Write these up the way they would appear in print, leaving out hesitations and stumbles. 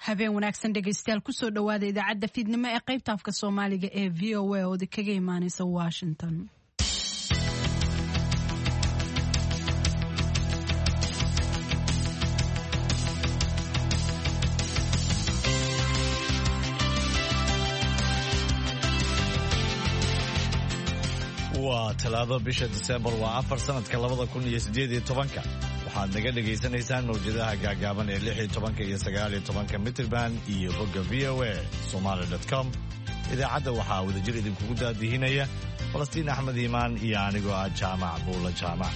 habeen wanaagsan dhegaystayaal ku soo dhawaada idaacadda fiidnimo ee qaybta afka Soomaaliga ee VOA oo kaga imaanaysa Washington. waa talaado bisha December waa 4 sanadka 2018 waxaad naga dhageysanaysaan mawjadaha gaagaaban ee 16 iyo 19 Metroband iyo bogga voa.somali.com idaacadda waxaa wadajir idinkugu daadihinaya Falastiin Axmed Iimaan iyo anigoo ah Jaamac Buula Jaamac.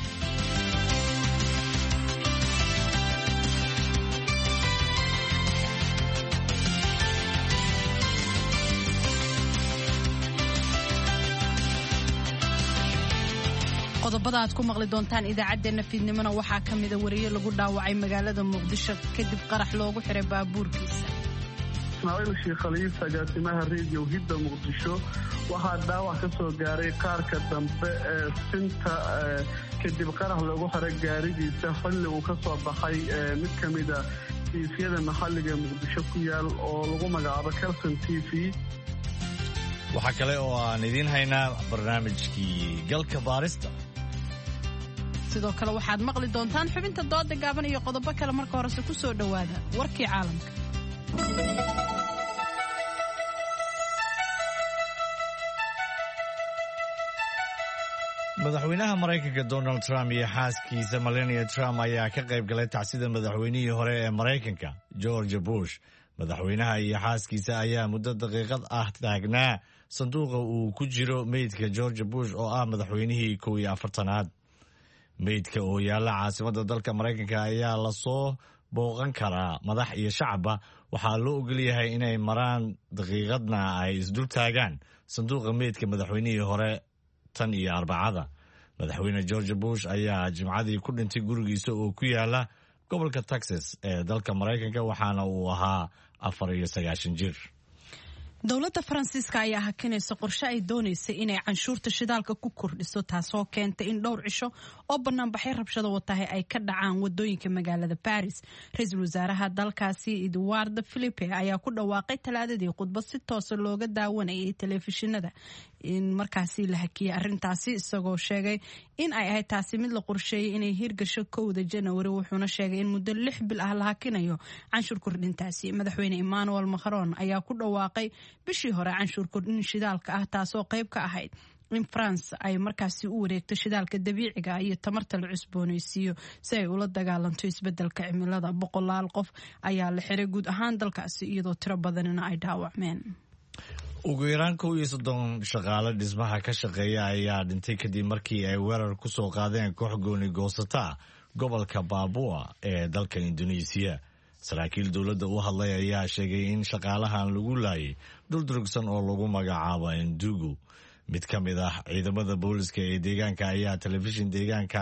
qodobada aad ku maqli doontaan idaacadeena fiidnimona waxaa ka mid ah wariye lagu dhaawacay magaalada Muqdisho kadib qarax loogu xiray baabuurkiisa. Ismaaciil Sheekh Khalifa gaasimaha radio hidda Muqdisho waxaa dhaawac ka soo gaaray qaarka dambe ee sinta kadib qarax loogu xiray gaarigiisa xilli uu ka soo baxay mid ka mid ah tiifiyada maxalliga Muqdisho ku yaal oo lagu magacaabo Kalson TV. waxa kale oo aan idin haynaa barnaamijkii galka baarista. sidoo kale waxaad maqli doontaan xubinta dooda gaaban iyo qodobo kale marka horese ku soo dhawaada warkii caalamka. madaxweynaha Mareykanka Donald Trump iyo xaaskiisa Melania Trump ayaa ka qayb galay tacsida madaxweynihii hore ee Mareykanka George Bush. madaxweynaha iyo xaaskiisa ayaa muddo daqiiqad ah taagnaa sanduuqa uu ku jiro meydka George Bush oo ah madaxweynihii 41aad. meydka oo yaala caasimadda dalka Mareykanka ayaa la soo booqan karaa madax iyo shacabba waxaa loo ogol yahay inay maraan daqiiqadna ay isdul taagaan sanduuqa meydka madaxweynihii hore tan iyo Arbacada. madaxweyne George Bush ayaa Jimcadii ku dhintay gurigiisa oo ku yaala gobolka Texas ee dalka Mareykanka waxaana uu ahaa 94 jir. dowladda Faransiiska ayaa hakinaysa qorshe ay doonaysay inay canshuurta shidaalka ku kordhiso taasoo keentay in dhowr cisho oo banaanbaxay rabshado watahay ay ka dhacaan wadooyinka magaalada Paris. Ra'iisul wasaaraha dalkaasi Edouard Philippe ayaa ku dhawaaqay Talaadadii khudbad si toos looga daawanayay telefishinada in markaasi la hakiyay arrintaasi isagoo sheegay in ay ahayd taasi mid la qorsheeyay inay hirgasho 1 January wuxuuna sheegay in muddo 6 bil ah la hakinayo canshuur kordhintaasi. madaxweyne Emmanuel Macron ayaa ku dhawaaqay bishii hore canshuur kordhin shidaalka ah taasoo qayb ka ahayd in France ay markaasi u wareegto shidaalka dabiiciga iyo tamarta la cusboonaysiiyo si ay ula dagaalanto isbedelka cimilada. 100 qof ayaa la xiray guud ahaan dalkaasi iyadoo tiro badanina ay dhaawacmeen. ugu yaraan 30 shaqaale dhismaha ka shaqeeya ayaa dhintay kadib markii ay weerar ku soo qaadeen koox gooni goosata gobolka Papua ee dalka Indonesia. saraakiil dowladda u hadlay ayaa sheegay in shaqaalahan lagu laayay dhul durugsan oo lagu magacaabo Endugu. mid ka mid ah ciidamada booliska ee deegaanka ayaa telefishin deegaanka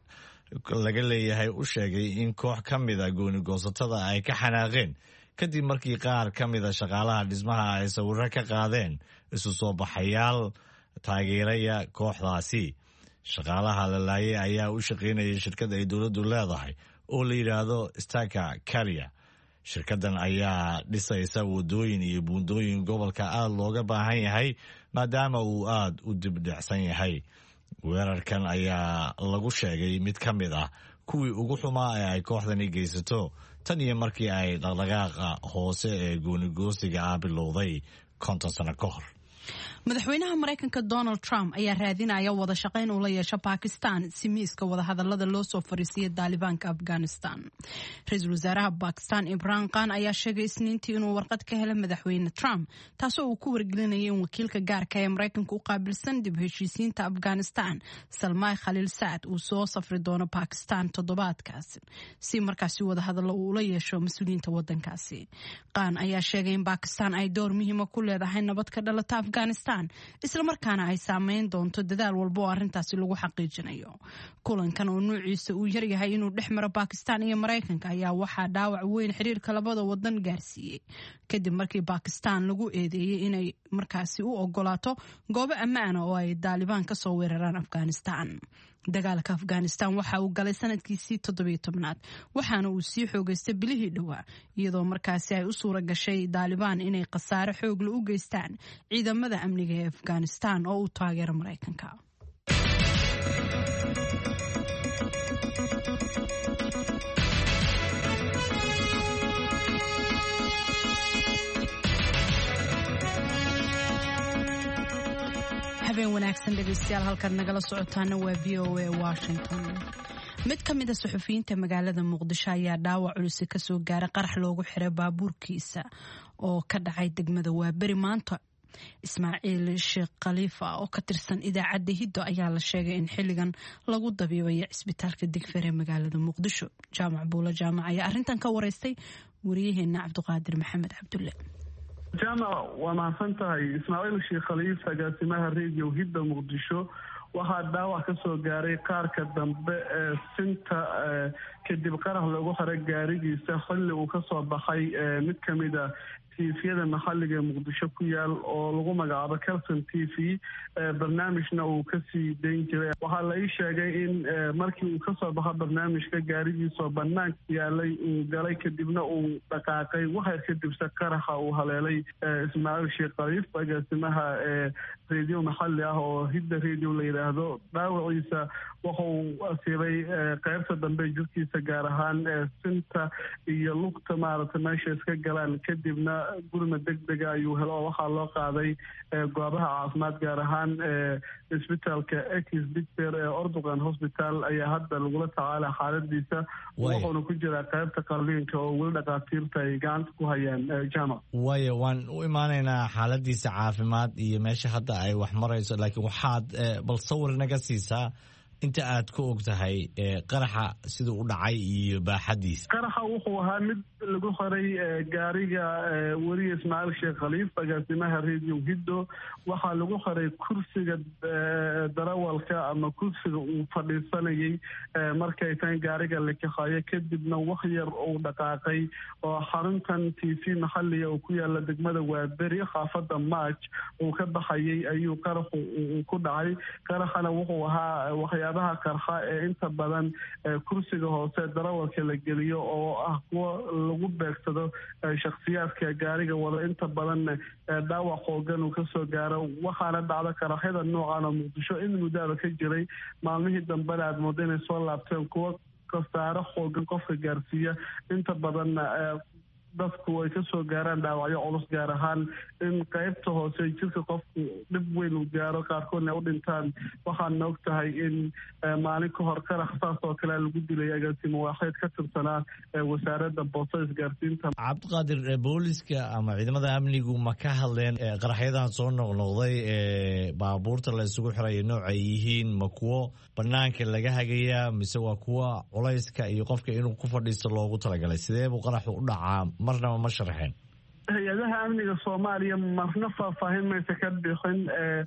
laga leeyahay u sheegay in koox ka mid ah gooni goosatada ay ka xanaaqeen kadib markii qaar ka mid ah shaqaalaha dhismaha ay sawirro ka qaadeen isu soo baxayaal taageeraya kooxdaasi. shaqaalaha la laayay ayaa u shaqaynayay shirkad ay dowladdu leedahay oo la yiraahdo Staka Carrier. shirkadan ayaa dhisaysa wadooyin iyo buundooyin gobolka aad looga baahan yahay maadaama uu aad u dibdhacsan yahay. weerarkan ayaa lagu sheegay mid ka mid ah kuwii ugu xumaa ee ay kooxdani geysato tan iyo markii ay dhaqdhaqaaqa hoose ee goonigoosiga ah bilowday 50 sano ka hor. madaxweynaha Mareykanka Donald Trump ayaa raadinaya wada shaqayn uu la yeesho Pakistan si miiska wada hadallada loo soo fariisiyay Talibanka Afghanistan. Ra'iisul wasaaraha Pakistan Imran Khan ayaa sheegay Isniintii inuu warqad ka helay madaxweyne Trump taasoo uu ku wargelinayay in wakiilka gaarka ee Mareykanka u qaabilsan dib u heshiisiinta Afghanistan Salmay Khalilzad uu soo safri doono Pakistan toddobaadkaas si markaasi wada hadallo uu la yeesho mas'uuliyiinta wadankaasi. Khan ayaa sheegay in Pakistan ay door muhiim ah ku leedahay nabad ka dhalata Afghanistan isla markaana ay saameyn doonto dadaal walba oo arrintaasi lagu xaqiijinayo. kulankan oo nuuciisa uu yar yahay inuu dhex maro Pakistan iyo Mareykanka ayaa waxaa dhaawac weyn xiriirka labada wadan gaarsiiyay kadib markii Pakistan lagu eedeeyay inay markaasi u ogolaato goobo ammaan ah oo ay Taliban ka soo weeraraan Afghanistan. dagaalka Afghanistan waxa uu galay sanadkiisii 17aad waxaana uu sii xoogaystay bilihii dhawaa iyadoo markaasi ay u suura gashay Taliban inay khasaare xoog leh u geystaan ciidamada amniga ee Afghanistan oo u taageera Mareykanka. habeen wanaagsan dhegeystayaal halkaad nagala socotaana waa VOA Washington. mid ka mid ah suxufiyiinta magaalada Muqdisho ayaa dhaawac culus ka soo gaaray qarax loogu xiray baabuurkiisa oo ka dhacay degmada Waaberi maanta. Ismaaciil Sheekh Khalifa oo ka tirsan idaacadda Hiddo ayaa la sheegay in xilligan lagu dabiibayo isbitaalka Digfeer ee magaalada Muqdisho. Jaamac Buula Jaamac ayaa arrintan ka wareystay wariyaheena Cabdiqaadir Maxamed Cabdulle. jaamac waa mahadsantahay. Ismaaciil Sheekh Khalifa agaasimaha radio Hiddo Muqdisho waxaa dhaawac ka soo gaaray qaarka dambe ee sinta kadib qarax loogu xiray gaarigiisa xilli uu ka soo baxay mid ka mid ah tiifiyada maxalliga ee Muqdisho ku yaal oo lagu magacaabo Kalson TV barnaamijna uu ka sii deyn jiray. waxaa la ii sheegay in markii uu ka soo baxo barnaamijka gaarigiisa oo banaanka yaalay uu galay kadibna uu dhaqaaqay waxay kadibsa qaraxa uu haleelay Ismaaciil Sheekh Khalifa agaasimaha radio maxalli ah oo Hiddo radio la yiraahdo. dhaawaciisa wuxuu asiibay qaybta dambe jirkiisa gaar ahaan sinta iyo lugta maaragtay meesha iska galaan kadibna gurma degdega ayuu helo oo waxaa loo qaaday goobaha caafimaad gaar ahaan isbitaalka Ekis Digfeer ee Ordogan Hospital ayaa hadda lagula tacaalaa xaaladiisa wuxuuna ku jiraa qaybta qalliinka oo weli dhaqaatiirta ay gacanta ku hayaan. jaamac waayo waan u imaanaynaa xaaladiisa caafimaad iyo meesha hadda ay wax marayso laakiin waxaad bal sawir naga siisaa inta aad ku ogtahay qaraxa siduu u dhacay iyo baaxadiisa. qaraxa wuxuu ahaa mid lagu xiray gaariga wariye Ismaaciil Sheekh Khalifa agaasimaha radio Hiddo. waxaa lagu xiray kursiga darawalka ama kursiga uu fadhiisanayay markay tan gaariga la kaxayo kadibna wax yar uu dhaqaaqay oo xaruntan TV maxalliga oo ku yaala degmada Waaberi xaafada March uu ka baxayay ayuu qaraxu ku dhacay. qaraxana wuxuu ahaa waxyaabaha qarxa ee inta badan kursiga hoose darawalka la geliyo oo ah kuwa lagu beegsado shakhsiyaadka gaariga wada inta badan dhaawac xoogan uu ka soo gaaro. waxaana dhacda qaraxyada noocan oo Muqdisho in muddo ka jiray maalmihii dambena aad moodo inay soo laabteen kuwa khasaare xoogan qofka gaarsiiya inta badan dadku ay ka soo gaaraan dhaawacyo culus gaar ahaan in qaybta hoose jirka qofku dhib weyn uu gaaro qaarkoodna u dhintaan. waxaan og tahay in maalin ka hor qarax saas oo kale lagu dilay agaasimo waaxeed ka tirsanaa wasaaradda boostada isgaarsiinta. Cabdiqaadir, booliska ama ciidamada amnigu ma ka hadleen qaraxyadan soo noqnoqday ee baabuurta la isugu xirayo nooca yihiin ma kuwo banaanka laga hagayaa mise waa kuwa culayska iyo qofka inuu ku fadhiisto loogu talagalay? sidee buu qaraxu u dhacaa marnaba ma sharaxeen? hay-adaha amniga Soomaaliya marna faahfaahin maysa ka bixin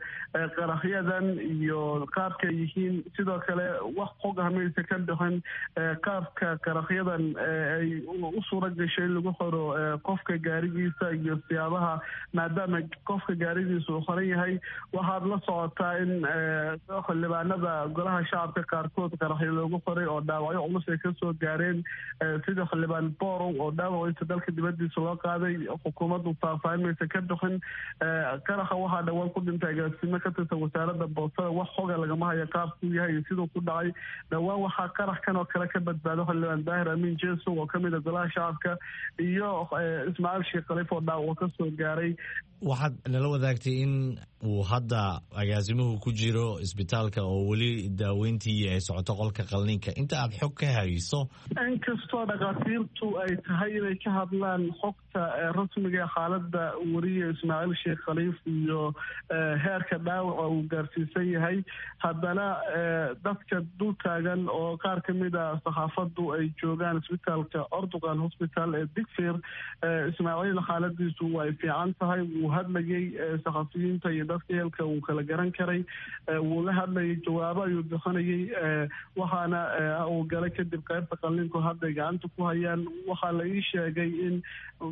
qaraxyadan iyo qaabka yihiin. sidoo kale wax xog ah maysa ka bixin qaabka qaraxyadan ay u suura gashay lagu xiro qofka gaarigiisa iyo siyaabaha maadaama qofka gaarigiisa uu xiran yahay. waxaad la socotaa in xildhibaanada golaha shacabka qaarkood qaraxyo loogu xiray oo dhaawacyo culus ay ka soo gaareen sida xildhibaan Borow oo dhaawaciisa dalka dibadiisa loo qaaday. xukuumaddu faahfaahin maysa ka bixin qaraxa waxaa dhawaan ku dhintay agaasimo ka tirsan wasaaradda boostada. wax xoga lagama hayo qaabkuu yahay iyo siduu ku dhacay. dhawaan waxaa qarax kan oo kale ka badbaado xildhibaan Daahir Amiin Jeeso oo ka mid ah golaha shacabka iyo Ismaaciil Sheekh Khalifa oo dhaawac ka soo gaaray. waxaad nala wadaagtay in uu hadda agaasimuhu ku jiro isbitaalka oo weli daaweyntii ay socoto qolka qalliinka. inta aad xog ka hayso, inkastoo dhaqaatiirtu ay tahay inay ka hadlaan xogta rasmiga xaaladda wariye Ismaaciil Sheekh Khalifa iyo heerka dhaawaca uu gaarsiisan yahay, haddana dadka dul taagan oo qaar ka mid ah saxaafaddu ay joogaan isbitaalka Ordogan Hospital ee Digfeer. Ismaaciil xaaladiisu way fiican tahay. wuu hadlayay saxafiyiinta iyo dadka ehelka uu kala garan karay. wuu la hadlayay jawaabo ayuu bixinayay. waxaana uu galay kadib qaybta qalliinku hadday gacanta ku hayaan. waxaa la ii sheegay in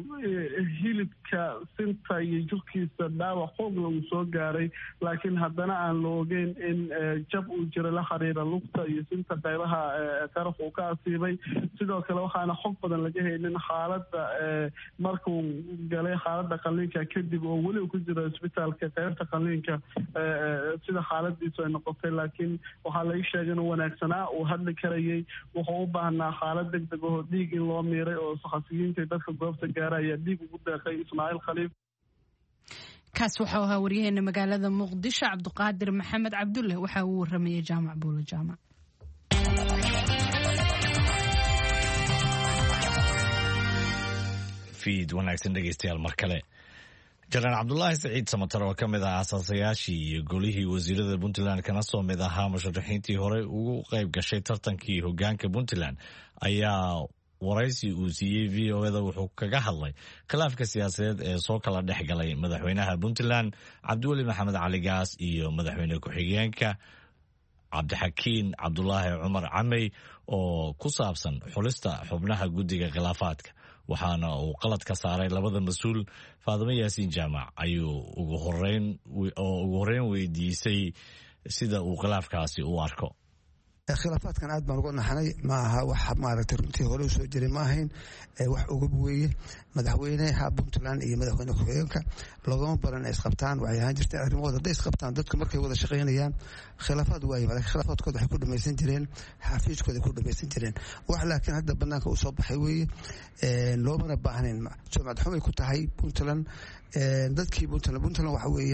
hilibka sinta iyo jirkiisa dhaawac xoog lagu soo gaaray laakiin haddana aan la ogeyn in jab uu jira la xiriira lugta iyo sinta qaybaha qaraf uu ka asiibay sidoo kale waxaana xog badan laga haynin xaaladda markuu galay xaaladda qalliinka kadib oo weli ku jira isbitaalka qaybta qalliinka sida xaaladiisu ay noqotay laakiin waxaa laga sheegay inuu wanaagsanaa uu hadli karayay wuxuu u baahnaa xaalad degdeg oo dhiig in loo miiray oo saxafiyiinta dadka goobta gaara ayaa dhiig ugu deeqay Ismaaciil Khaliif. kaas waxaa ahaa waryaheena magaalada Muqdisho Cabdiqaadir Maxamed Cabdulle waxa uu waramayay Jaamac Buulo Jaamac. fiid wanaagsan dhegeystayaal mar kale Janaan Cabdullaahi Saciid Samatar oo ka mid ah asaasayaashii iyo golihii wasiirada Puntland kana soo mid ahaa musharaxiintii hore ugu qayb gashay tartankii hoggaanka Puntland ayaa waraysi uu siiyey VOA-da wuxuu kaga hadlay khilaafka siyaasadeed ee soo kala dhex galay madaxweynaha Puntland Cabdiweli Maxamed Cali Gaas iyo madaxweyne ku-xigeenka Cabdixakiin Cabdulaahi Cumar Camey oo ku saabsan xulista xubnaha guddiga khilaafaadka waxaana uu qalad ka saaray labada mas-uul Faadimo Yaasiin Jaamac ayuu ugu horeyn weydiisay sida uu khilaafkaasi u arko. khilaafaadkan aad baan uga naxnay ma aha wax maaragtay runtii hore u soo jiray ma ahayn wax uga weeye madaxweynaha Puntland iyo madaxweyne ku-xigeenka loogama baran ay isqabtaan waxay ahaan jirtay arrimahooda hadday isqabtaan dadku markay wada shaqaynayaan khilaafaad waaye laakiin khilaafaadkooda waxay ku dhamaysan jireen xafiiskooda ku dhamaysan jireen wax laakiin hadda banaanka u soo baxay weeye loomana baahnayn sumcad xumay ku tahay Puntland dadkii Puntland waxa weeye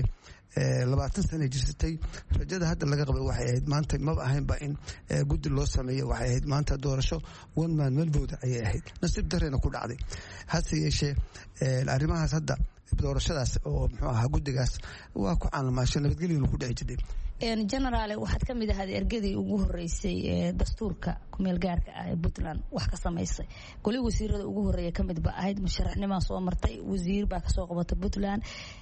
20 sano jirsatay rajada hadda laga qabay waxay ahayd maanta ma ahayn ba in guddi loo sameeyo waxay ahayd maanta doorasho one man one vote ayay ahayd nasiib darreena ku dhacday hase yeeshee arrimahaas hadda doorashadaas oo muxuu ahaa guddigaas waa ku calaamaashay nabadgelyo ku dhici jiray generaal waxaad ka mid ahayd ergadii ugu horeysay ee dastuurka kumeel gaarka ah ee Puntland wax ka sameysay golay wasiirada ugu horeeyay ka mid ba ahayd musharaxnimo soo martay wasiir baa ka soo qabatay Puntland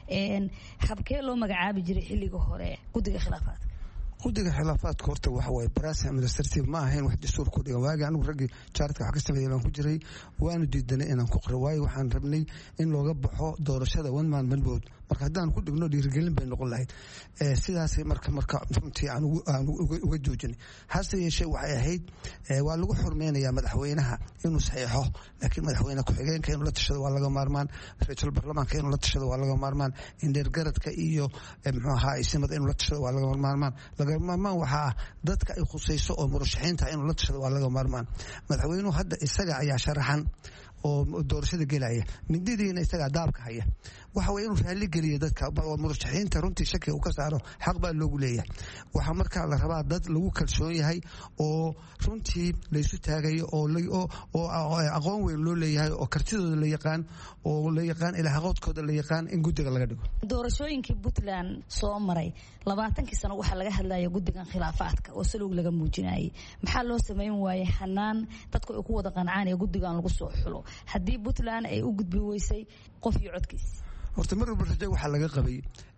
habkee loo magacaabi jiray xilliga hore guddiga khilaafaadka guddiga khilaafaadka horta waxa way barnaamij administrative ma ahayn wax dastuur ku dhigan waagi anigu ragii jaarka wax ka sameeyay baan ku jiray waanu diidanay inaan ku qoro waayo waxaan rabnay in looga baxo doorashada one man one vote marka haddaan ku dhigno dhiirigelin bay noqon lahayd sidaas marka runtii aan uga joojinay hase yeeshee waxay ahayd waa lagu xurmeynayaa madaxweynaha inuu saxiixo laakiin madaxweyne ku-xigeenka inuu la tashado waa laga maarmaan ra'iisul baarlamaanka inuu la tashado waa laga maarmaan indheergaradka iyo muxuu ahaa isimada inuu la tashado waa laga maarmaan maarmaan waxaa dadka ay khusayso oo murashaxiinta inuu la tashado waa laga maarmaan madaxweynuhu hadda isaga ayaa sharaxan oo doorashada gelaya middiina isaga daabka haya waxa way inuu raali geliyo dadka murashaxiinta runtii shaki uu ka saaro xaq baa loogu leeyahay waxa marka la rabaa dad lagu kalsoon yahay oo runtii la isu taagayo oo aqoon weyn loo leeyahay oo kartidooda la yaqaan ilaa aqoodkooda la yaqaan in guddiga laga dhigo doorashooyinkii Puntland soo maray 20 sano waxa laga hadlayo guddigan khilaafaadka oo salug laga muujinayay maxaa loo sameyn waayay xanaan dadku ay ku wada qancaan ee guddigan lagu soo xulo haddii Puntland ay u gudbi weysay qof iyo codkiis horta mar walba rajo waxaa laga qabay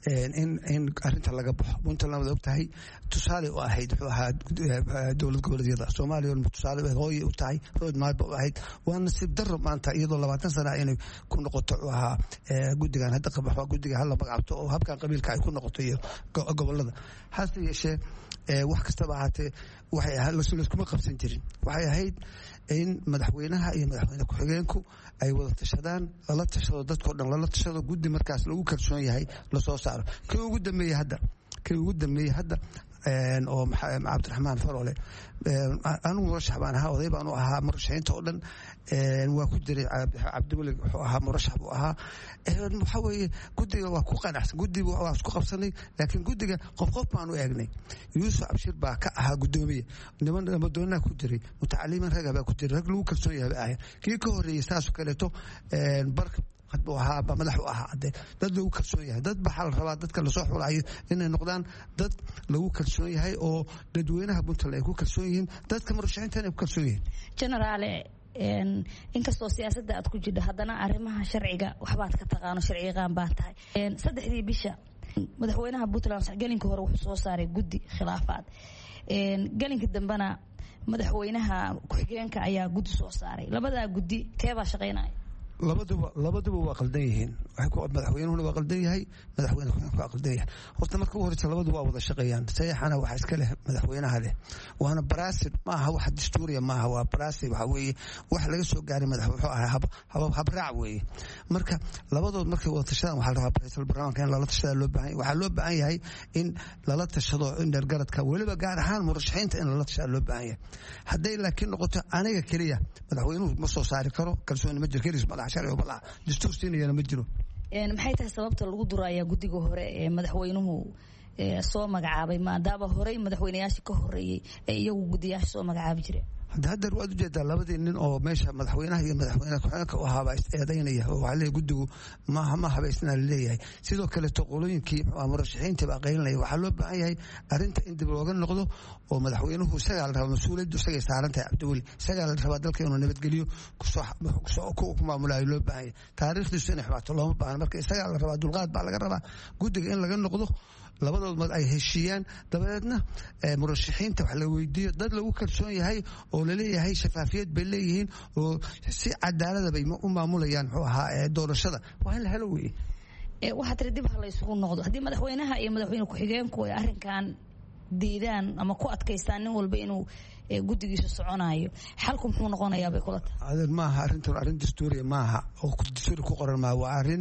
in arrinta laga baxo Puntland wada ogtahay tusaale u ahayd wuxuu ahaa dowlad goboleedyada Soomaaliya oo tusaale hooy u tahay road map u ahayd waa nasiib darro maanta iyadoo 20 sano inay ku noqoto ahaa guddigan hadda qabaxo guddiga hal magacabto oo habkan qabiilka ay ku noqoto iyo gobolada hase yeeshee wax kastaba ahaatee waxay ahayd lasuuliskuma qabsan jirin waxay ahayd in madaxweynaha iyo madaxweyne ku-xigeenku ay wada tashadaan lala tashado dadkoo dhan lala tashado guddi markaas lagu kalsoon yahay la soo saaro kii ugu dambeeyey hadda oo Cabdiraxmaan Farole anigu murashax baan ahaa oday baan u ahaa murashaxiinta oo dhan waa ku jiray Cabdiweli wuxuu ahaa murashax buu ahaa waxa weeye guddiga waa ku qanacsan guddiga waa isku qabsanay laakiin guddiga qof baan u eegnay Yuusuf Abshir baa ka ahaa gudoomiye niman ku jiray mutacalimiin rag baa ku jiray rag lagu kalsoon yahay kii ka horeeyay saas kaleeto barka hadba ahaa madax u ahaa dad lagu kalsoon yahay dad baa la rabaa dadka la soo xulayo inay noqdaan dad lagu kalsoon yahay oo dadweynaha Puntland ay ku kalsoon yihiin dadka murashaxiinta ay ku kalsoon yihiin generaale inkastoo siyaasadda aad ku jirto haddana arrimaha sharciga waxbaad ka taqaano sharci yaqaan baa tahay 3 bisha madaxweynaha Puntland galinka hore wuxuu soo saaray guddi khilaafaad galinka dambana madaxweynaha ku-xigeenka ayaa guddi soo saaray labada guddi keebaa shaqeynaya labaduba waa qaldan yihiin madaxweynuhuna waa qaldan yahay madaxweyne ku-xigeenku waa qaldan yahay horta marka u horeysa labaduba waa wada shaqeeyaan sayaxana waxaa iska leh madaxweynaha leh waana baraasib maaha wax dastuuriya maaha waa baraasib waxa weeye wax laga soo gaaray madax wuxuu ahaa habraac weeye marka labadood markay wada tashadaan waxaa la rabaa ra'iisul baarlamaanka in lala tashadaa loo baahan yahay waxaa loo baahan yahay in lala tashado indhergaradka weliba gaar ahaan murashaxiinta in lala tashadaa loo baahan yahay hadday laakiin noqoto aniga keliya madaxweynuhu ma soo saari karo kalsooni ma jiro kelis madax sharci oo balaha dastuur siinayana ma jiro maxay tahay sababta lagu durayaa guddiga hore ee madaxweynuhu soo magacaabay maadaama horey madaxweynayaashii ka horeeyey ee iyagu guddiyaasha soo magacaabi jireen hadda waad ujeedaa labadii nin oo meesha madaxweynaha iyo madaxweyne ku-xigeenka u ahaabaa is-eedaynaya oo waxaa leeyahay guddigu ma habaysnaa laleeyahay sidoo kaleeto qolooyinkii murashaxiintii baa qaylinaya waxaa loo baahan yahay arrinta in dib looga noqdo oo madaxweynuhu isagaa la rabaa mas-uuliyaddu isagay saaran tahay cabdiweli isagaa la rabaa dalka inuu nabadgeliyo ku maamulaayo loo baahan yahay taariikhdiisu inay xumaato looma baahna marka isagaa la rabaa dulqaad baa laga rabaa guddiga in laga noqdo labadood mad ay heshiiyaan dabadeedna murashaxiinta wax la weydiiyo dad lagu kalsoon yahay oo laleeyahay shafaafiyad bay leeyihiin oo si cadaalada bay u maamulayaan muxuu ahaa doorashada waa in la helo weye waxaa tiri dib ha la isugu noqdo haddii madaxweynaha iyo madaxweyne ku-xigeenku ay arrinkan diidaan ama ku adkaystaan nin walba inuu guddigiisu soconayo xalku muxuu noqonayaa bay kula tahay adeer maaha arrintan arrin dastuuriya maaha oo dastuuri ku qoran maaha waa arrin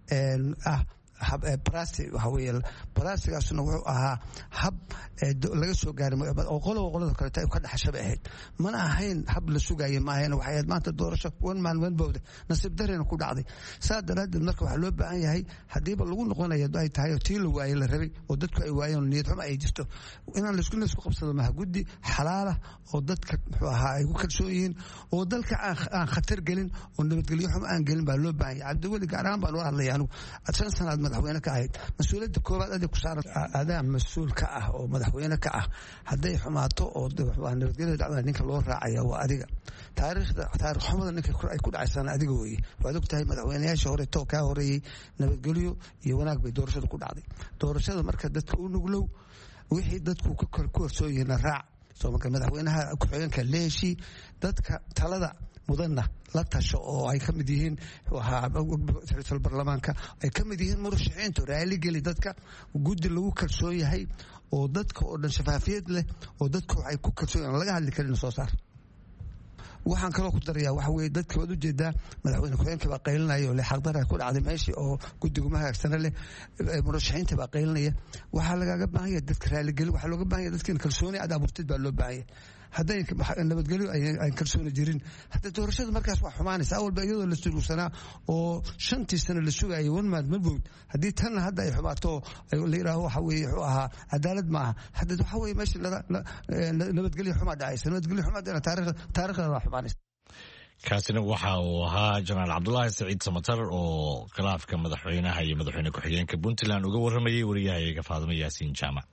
barasi waxa weeye barasigaasuna wuxuu ahaa hab laga soo gaaray oo qolada kaleeto ay ka dhaxasho bay ahayd mana ahayn hab la sugaayay ma ahayn waxay ahayd maanta doorasho one man one vote nasiib darreena ku dhacday saa daraaddeed marka waxaa loo baahan yahay haddiiba lagu noqonayo ay tahay tii la waayey la rabay oo dadku ay waayeen niyad xumo ay jirto inaan laisku qabsado maha guddi xalaala oo dadka muxuu ahaa ay ku kalsoon yihiin oo dalka aan khatar gelin oo nabadgelyo xumo aan gelin baa loo baahan yahay cabdiweli gaar ahaan baan u hadlaya anigu 5 sanaad madaxweyne ka ahayd mas-uuliyadda koowaad aday ku saaran adaa mas-uul ka ah oo madaxweyne ka ah hadday xumaato oo nabadgelyada dhacdana ninka loo raacaya waa adiga taariikh xumada ninka ay ku dhacaysana adiga weeye waad og tahay madaxweynayaasha hore to kaa horeeyey nabadgelyo iyo wanaag bay doorashada ku dhacday doorashada marka dadka u nuglow wixii dadku ku horsoon yihiina raac soo marka madaxweynaha ku-xigeenka leeshii dadka talada mudanna la tasho oo ay ka mid yihiin ra'iisul baarlamaanka ay ka mid yihiin murashaxiintu raaligeli dadka guddi lagu kalsoon yahay oo dadka oo dhan shafaafiyad leh oo dadku waxay ku kalsoon yahay laga hadli karin soo saar waxaan kaloo ku darayaa waxa weeye dadka waad ujeedaa madaxweyne ku-xigeenka baa qaylinaya oo xaqdara ku dhacday meeshii oo guddiguma hagaagsana leh murashaxiinta baa qaylinaya waxaa lagaaga baahan yahay dadka raaligeli waxaa looga baahan yahay dadka in kalsooni aad abuurtid baa loo baahan yahay hadday nabadgelyo aan kalsooni jirin hadda doorashada markaas waa xumaanaysa awalba iyadoo la suluugsanaa oo 5 sano la sugayay one man one vote haddii tanna hadda ay xumaato la yidhaaho waxa weeye wuxuu ahaa cadaalad maaha hadda waxa weeye meesha nabadgelyo xumaa dhacaysa nabadgelyo xumaa taariikhda waa xumaanaysa kaasina waxa uu ahaa jenaraal cabdulaahi saciid samatar oo khilaafka madaxweynaha iyo madaxweyne ku-xigeenka puntland uga waramayay wariyahayaga faadimo yaasiin jaamac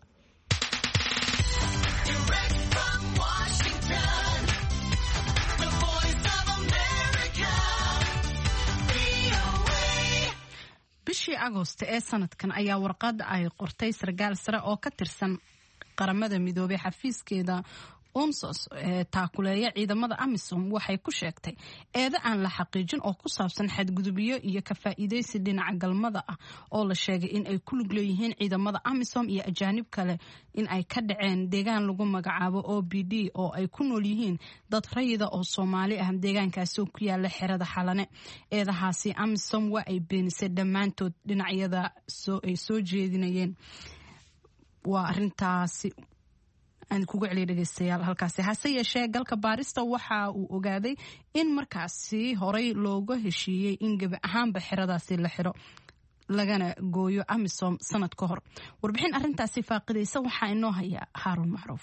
bishii agoosto ee sanadkan ayaa warqad ay qortay sarkaal sare oo ka tirsan qaramada midoobay xafiiskeeda UNSOS ee taakuleeya ciidamada AMISOM waxay ku sheegtay eeda aan la xaqiijin oo ku saabsan xadgudubyo iyo ka faa'iideysi dhinaca galmada ah oo la sheegay in ay ku lug leeyihiin ciidamada AMISOM iyo ajaanib kale in ay ka dhaceen deegaan lagu magacaabo OBD oo ay ku nool yihiin dad rayida oo Soomaali ah deegaankaasi oo ku yaala xerada Xalane eedahaasi AMISOM waa ay beenisay dhammaantood dhinacyada ay soo jeedinayeen waa arintaasi aan kugu celiyo dhegeystayaal halkaasi hase yeeshee galka baarista waxa uu ogaaday in markaasi horey looga heshiiyey in gebi ahaanba xeradaasi la xiro lagana gooyo AMISOM sanad ka hor warbixin arintaasi faaqidaysa waxaa inoo haya Haarun Macruuf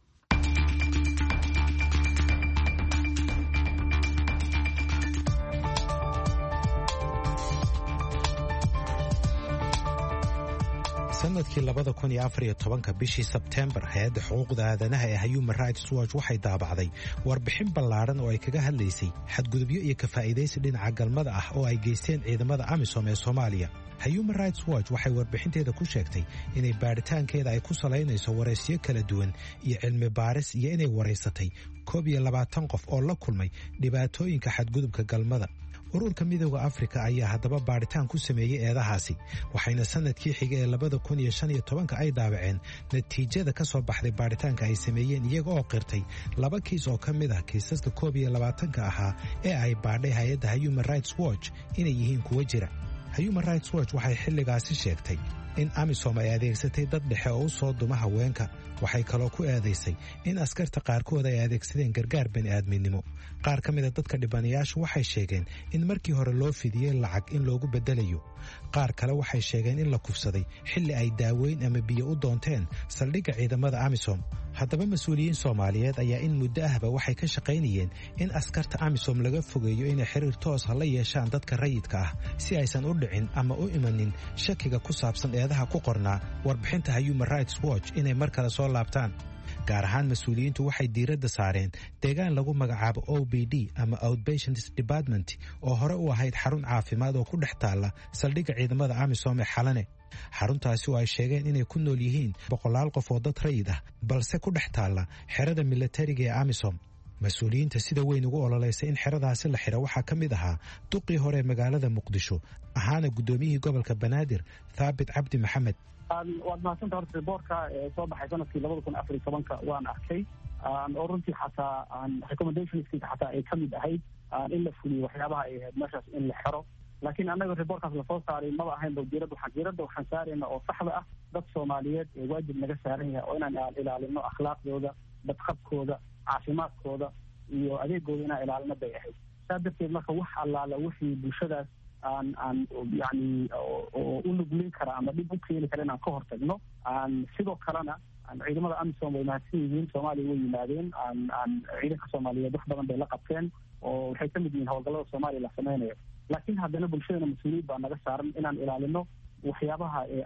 sanadkii 2014 bishii Sebtembar hay'adda xuquuqda aadanaha ee Human Rights Watch waxay daabacday warbixin ballaaran oo ay kaga hadlaysay xadgudubyo iyo ka faa'iideysi dhinaca galmada ah oo ay geysteen ciidamada AMISOM ee Soomaaliya. Human Rights Watch waxay warbixinteeda ku sheegtay inay baaritaankeeda ay ku salaynayso waraysiyo kala duwan iyo cilmi baaris iyo inay waraysatay 21 qof oo la kulmay dhibaatooyinka xadgudubka galmada. ururka midooda afrika ayaa haddaba baadhitaan ku sameeyey eedahaasi waxayna sanadkii xiga ee 2015 ay daabaceen natiijada ka soo baxday baadhitaanka ay sameeyeen iyaga oo qirtay 2 kiis oo ka mid ah kiisaska 21 ahaa ee ay baadhay hay-adda Human Rights Watch inay yihiin kuwa jira. Human Rights Watch waxay xilligaasi sheegtay in AMISOM ay adeegsatay dad dhexe oo u soo duma haweenka. Waxay kaloo ku eedaysay in askarta qaarkood ay adeegsadeen gargaar bani'aadminimo. Qaar ka mid ah dadka dhibanayaashu waxay sheegeen in markii hore loo fidiyey lacag in loogu bedelayo. Qaar kale waxay sheegeen in la kufsaday xilli ay daaweyn ama biyo u doonteen saldhigga ciidamada AMISOM. haddaba mas-uuliyiin Soomaaliyeed ayaa in muddo ahba waxay ka shaqaynayeen in askarta AMISOM laga fogeeyo inay xiriir toos ah la yeeshaan dadka rayidka ah si aysan u dhicin ama u imanin shakiga ku saabsan eedaha ku qornaa warbixinta Human Rights Watch inay mar kale soo laabtaan. gaar ahaan mas-uuliyiintu waxay diiradda saareen deegaan lagu magacaabo OPD ama Outpatient Department oo hore u ahayd xarun caafimaad oo ku dhex taalla saldhigga ciidamada AMISOM ee Xalane. xaruntaasi oo ay sheegeen inay ku nool yihiin 100 qof oo dad rayid ah balse ku dhex taalla xerada militariga ee AMISOM. mas-uuliyiinta sida weyn ugu ololaysa in xeradaasi la xiro waxaa ka mid ahaa duqii hore magaalada Muqdisho ahaana gudoomiyihii gobolka Banaadir Thaabit Cabdi Maxamed. waad mahadsantahay horta riboortka soo baxay sanadkii 2014 waan arkay oo runtii xataa recommendationskiisa xataa ay ka mid ahayd in la fuliyo waxyaabaha ay ahayd meeshaas in la xiro. laakiin annaga riboorkaas lasoo saaray maba ahayn bawdiirada waxaan saarayna oo saxda ah dad Soomaaliyeed ee waajib naga saaran yahay oo inaan ilaalino akhlaaqdooda, badqabkooda, caafimaadkooda iyo adeegooda inaan ilaalino bay ahayd. saa darteed marka wax allaala wixii bulshadaas aan yani u nuglin kara ama dhib u keeni kara inaan ka hortagno. sidoo kalena ciidamada AMISOM way mahadsan yihiin, Soomaaliya way yimaadeen, ciidanka Soomaaliyeed wax badan bay la qabteen oo waxay ka mid yihiin howlgallada Soomaaliya la sameynayo. laakiin haddana bulshadana mas-uuliyad baa naga saaran inaan ilaalino waxyaabaha ee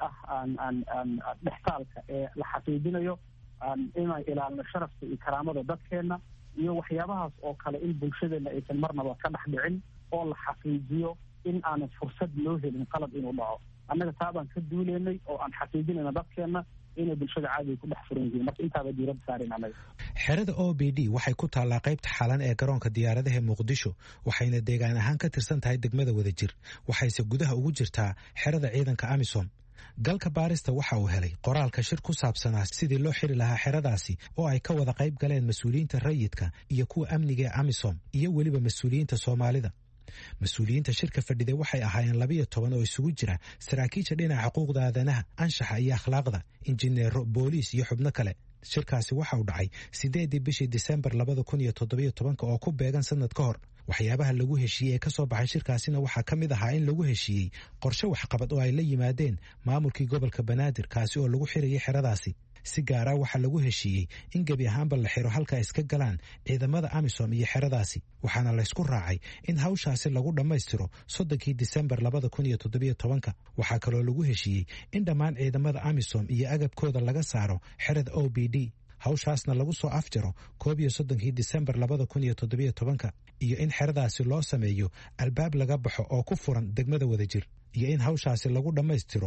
dhextaalka ee la xaqiijinayo, inaan ilaalino sharafka iyo karaamada dadkeena iyo waxyaabahaas oo kale in bulshadeena aysan marnaba ka dhex dhicin oo la xaqiijiyo in aanan fursad loo helin qalad inuu dhaco. annaga taabaan ka duuleynay oo aan xaqiijinayna dadkeena inay bulshada caadiga ku dhex furan yihiin. marka intaaba diiradda saareen annaga. xerada OPD waxay ku taallaa qaybta Xalan ee garoonka diyaaradaha Muqdisho waxayna deegaan ahaan ka tirsan tahay degmada Wadajir waxayse gudaha ugu jirtaa xerada ciidanka AMISOM. galka baarista waxa uu helay qoraalka shir ku saabsanaa sidii loo xiri lahaa xeradaasi oo ay ka wada qayb galeen mas-uuliyiinta rayidka iyo kuwa amniga ee AMISOM iyo weliba mas-uuliyiinta Soomaalida. mas-uuliyiinta shirka fadhiday waxay ahaayeen 12 oo isugu jira saraakiisha dhinaca xuquuqda aadanaha, anshaxa iyo akhlaaqda, injineero, booliis iyo xubno kale. shirkaasi waxa uu dhacay 8 bishii December 2017 oo ku beegan sanad ka hor. waxyaabaha lagu heshiiyey ee ka soo baxay shirkaasina waxaa ka mid ahaa in lagu heshiiyey qorshe waxqabad oo ay la yimaadeen maamulkii gobolka Banaadir kaasi oo lagu xirayay xeradaasi. si gaar ah waxaa lagu heshiiyey in gebi ahaanba la xiro halka iska galaan ciidamada AMISOM iyo xeradaasi. waxaana la isku raacay in hawshaasi lagu dhammaystiro 3 December 2017. waxaa kaloo lagu heshiiyey in dhammaan ciidamada AMISOM iyo agabkooda laga saaro xerada OPD. hawshaasna lagu soo afjaro 3 December 2017 iyo in xeradaasi loo sameeyo albaab laga baxo oo ku furan degmada Wadajir iyo in hawshaasi lagu dhammaystiro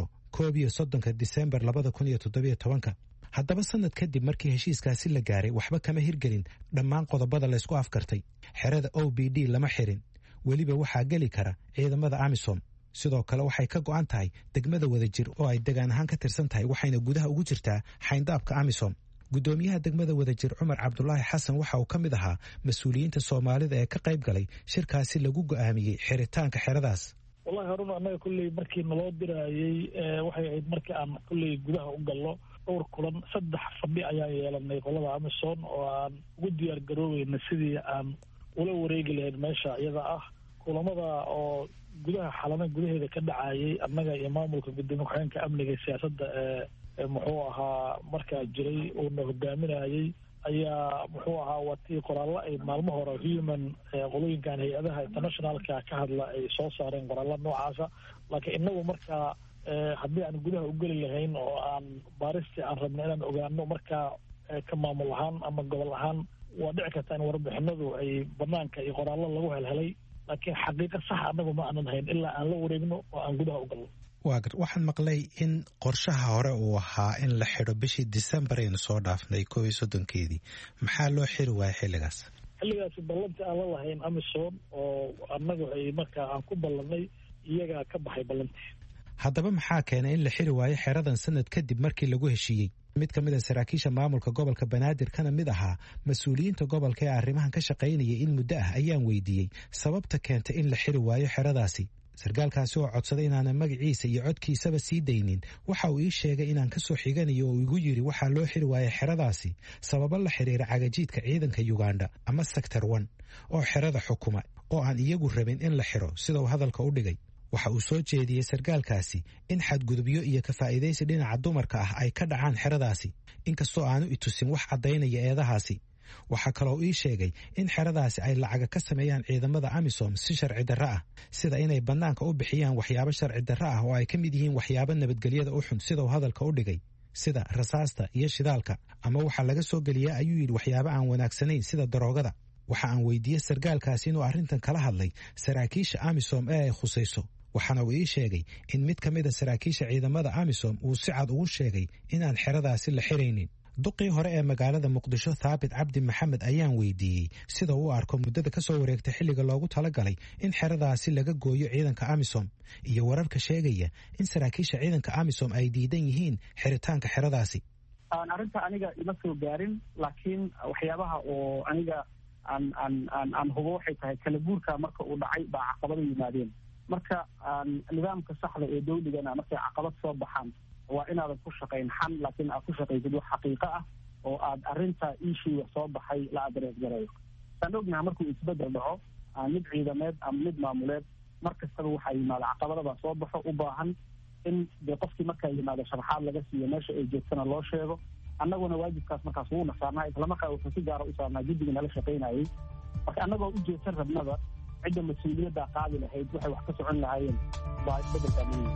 3 December 2017. haddaba sanad kadib markii heshiiskaasi la gaaray waxba kama hirgelin dhammaan qodobada la isku afkartay. xerada OPD lama xirin, weliba waxaa geli kara ciidamada AMISOM. sidoo kale waxay ka go'an tahay degmada Wadajir oo ay degaan ahaan ka tirsan tahay waxayna gudaha ugu jirtaa xayndaabka AMISOM. gudoomiyaha degmada Wadajir Cumar Cabdulaahi Xasan waxa uu ka mid ahaa mas-uuliyiinta Soomaalida ee ka qayb galay shirkaasi lagu go'aamiyey xiritaanka xeradaas. wallahi haruna annaga kulley markii naloo diraayey waxay ahayd markii aan kulley gudaha u gallo dhowr kulan 3 fadhi ayaa yeelanay qolada AMISOM oo aan ugu diyaar garoobeyna sidii aan ula wareegi lahayn meesha iyada ah. kulamada oo gudaha Xalana gudaheeda ka dhacayay annaga iyo maamulka gudoomiye ku-xigeenka amniga iyo siyaasadda muxuu ahaa markaa jiray oo na hogaaminayay ayaa muxuu ahaa watii qoraallo ay maalmo hore human qolooyinkan hay-adaha internationalka ka hadla ay soo saareen qoraallo noocaasa. laakiin inagu markaa haddii aan gudaha u geli lahayn oo aan baaristii aan rabno inaan ogaano markaa ka maamul ahaan ama gobol ahaan waa dhici karta in warbixinadu ay banaanka iyo qoraallo lagu helhelay, laakiin xaqiiqa sax annagu ma aanan hayn ilaa aan la wareegno oo aan gudaha u galno. waxaan maqlay in qorshaha hore uu ahaa in la xidho bishii December aynu soo dhaafnay 31 maxaa loo xiri waayay xilligaas? xilligaasi ballantii aan la lahayn amisom oo annagu ay markaa aan ku ballanay iyagaa ka baxay ballantii. haddaba maxaa keenay in la xiri waayo xeradan sanad kadib markii lagu heshiiyey? mid ka mid a saraakiisha maamulka gobolka banaadir kana mid ahaa mas-uuliyiinta gobolka ee arrimahan ka shaqaynayay in muddo ah ayaan weydiiyey sababta keentay in la xiri waayo xeradaasi. sarkaalkaasi oo codsaday inaanan magaciisa iyo codkiisaba sii daynin waxa uu ii sheegay inaan ka soo xiganayo oo igu yidhi waxaa loo xiri waayay xeradaasi sababo la xiriira cagajiidka ciidanka Uganda ama Sector 1 oo xerada xukuma oo aan iyagu rabin in la xiro sida uu hadalka u dhigay. waxa uu soo jeediyey sarkaalkaasi in xadgudubyo iyo ka faa'iidaysi dhinaca dumarka ah ay ka dhacaan xeradaasi inkastoo aanu itusin wax caddaynaya eedahaasi. waxaa kaloo ii sheegay in xeradaasi ay lacaga ka sameeyaan ciidamada amisom si sharci darro ah sida inay bannaanka u bixiyaan waxyaabo sharci darro ah oo ay ka mid yihiin waxyaabo nabadgelyada u xun sida uu hadalka u dhigay sida rasaasta iyo shidaalka ama waxaa laga soo geliyaa ayuu yidhi waxyaabo aan wanaagsanayn sida daroogada. waxa aan weydiiyey sarkaalkaasi inuu arrintan kala hadlay saraakiisha amisom ee ay khusayso waxaana uu ii sheegay in mid ka mid a saraakiisha ciidamada amisom uu si cad ugu sheegay inaan xeradaasi la xiraynin. duqii hore ee magaalada muqdisho thaabit cabdi maxamed ayaan weydiiyey sida uu arko muddada ka soo wareegtay xilliga loogu talagalay in xeradaasi laga gooyo ciidanka amisom iyo wararka sheegaya in saraakiisha ciidanka amisom ay diidan yihiin xiritaanka xeradaasi. arrinta aniga ima soo gaarin laakiin waxyaabaha oo aniga aan hubo waxay tahay kala guurka marka uu dhacay baa caqabada yimaadeen. marka nidaamka saxda ee dawligana markay caqabad soo baxaan waa inaadan ku shaqayn xan laakiin aad ku shaqaysid wax xaqiiqo ah oo aad arrinta ishiiga soo baxay la adrees gareeyo. saan ognaha markuu isbedel dhaco mid ciidameed ama mid maamuleed mar kastaba waxaa yimaada caqabadabaa soo baxo u baahan in dee qofkii markaa yimaado sharaxaad laga siiyo meesha ay joogtana loo sheego. annaguna waajibkaas markaas wuu nasaarnaa islamarkaa wuxuu si gaara u saarnaa guddiga nala shaqaynayay. marka annagoo u jeedsan rabnaba cidda mas-uuliyaddaa qaadi lahayd waxay wax ka socon lahaayeen baa isbedelkaa muhiim.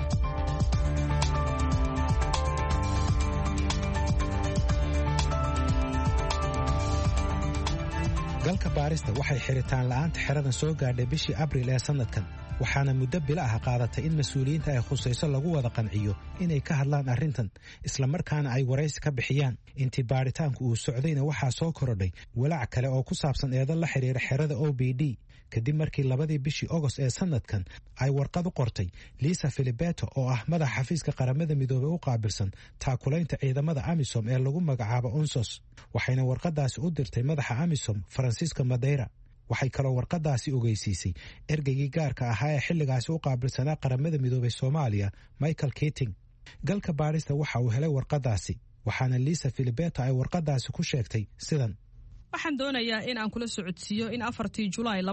galka baarista waxay xiritaan la'aanta xeradan soo gaadhay bishii abriil ee sanadkan waxaana muddo bilo ah qaadatay in mas-uuliyiinta ay khusayso lagu wada qanciyo inay ka hadlaan arrintan islamarkaana ay waraysi ka bixiyaan. intii baaritaanku uu socdayna waxaa soo korodhay walaac kale oo ku saabsan eedo la xiriira xerada OPD kadib markii 2 bishii Agost ee sanadkan ay warqad u qortay Lisa Filibeto oo ah madaxa xafiiska qaramada midoobay u qaabilsan taakulaynta ciidamada amisom ee lagu magacaabo UNSOS. waxayna warqadaasi u dirtay madaxa amisom Francisco Madeira. waxay kaloo warqadaasi ogeysiisay ergeygii gaarka ahaa ee xilligaasi u qaabilsanaa qaramada midoobay Soomaaliya Michael Keating. galka baarista waxa uu helay warqadaasi waxaana Lisa Filibeto ay warqadaasi ku sheegtay sidan: waxaan doonayaa in aan kula socodsiiyo in 4 Julaay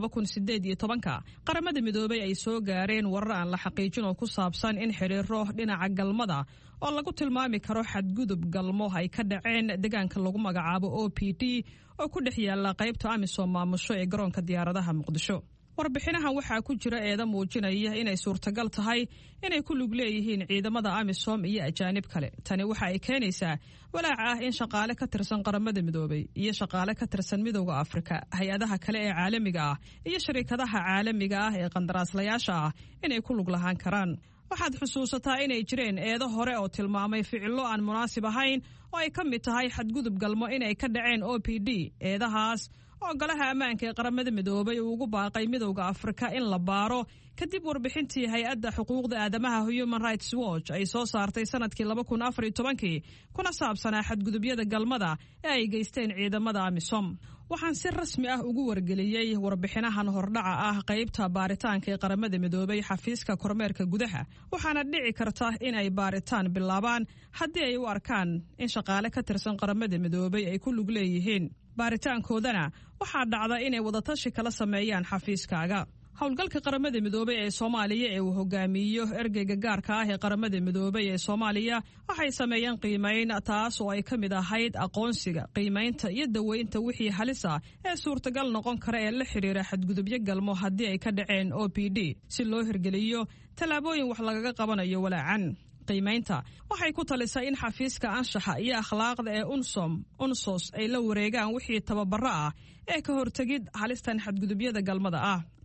2018 qaramada midoobay ay soo gaareen warar aan la xaqiijin oo ku saabsan in xiriiro dhinaca galmada oo lagu tilmaami karo xadgudub galmo ay ka dhaceen deegaanka lagu magacaabo OPD oo ku dhex yaala qaybta amisom maamusho ee garoonka diyaaradaha Muqdisho. warbixinahan waxaa ku jira eeda muujinaya inay suurtagal tahay inay ku lug leeyihiin ciidamada amisom iyo ajaanib kale. tani waxa ay keenaysaa walaac ah in shaqaale ka tirsan qaramada midoobay iyo shaqaale ka tirsan midowga Afrika, hay-adaha kale ee caalamiga ah iyo shirkadaha caalamiga ah ee qandaraaslayaasha ah inay ku lug lahaan karaan. waxaad xusuusataa inay jireen eedo hore oo tilmaamay ficillo aan munaasib ahayn oo ay ka mid tahay xadgudub galmo inay ka dhaceen OPD. eedahaas oo golaha ammaanka ee qaramada midoobay uu ugu baaqay midowga Afrika in la baaro kadib warbixintii hay-adda xuquuqda aadamaha Human Rights Watch ay soo saartay sanadkii 2014 kuna saabsanaa xadgudubyada galmada ee ay geysteen ciidamada amisom. waxaan si rasmi ah ugu wargeliyey warbixinahan hordhaca ah qaybta baaritaanka ee qaramada midoobay xafiiska kormeerka gudaha waxaana dhici karta in ay baaritaan bilaabaan haddii ay u arkaan in shaqaale ka tirsan qaramada midoobay ay ku lug leeyihiin. baaritaankoodana waxaa dhacda inay wadatashi kala sameeyaan xafiiskaaga. howlgalka qaramada midoobay ee Soomaaliya ee uu hogaamiyo ergeyga gaarka ah ee qaramada midoobay ee Soomaaliya waxay sameeyeen qiimeyn taas oo ay ka mid ahayd aqoonsiga, qiimeynta iyo daweynta wixii halis ah ee suurtagal noqon kara ee la xiriira xadgudubyo galmo haddii ay ka dhaceen OPD si loo hirgeliyo tallaabooyin wax lagaga qabanayo walaacan. qiimeynta waxay ku talisay in xafiiska anshaxa iyo akhlaaqda ee UNSOS ay la wareegaan wixii tababaro ah ee ka hortagid halistan xadgudubyada galmada ah.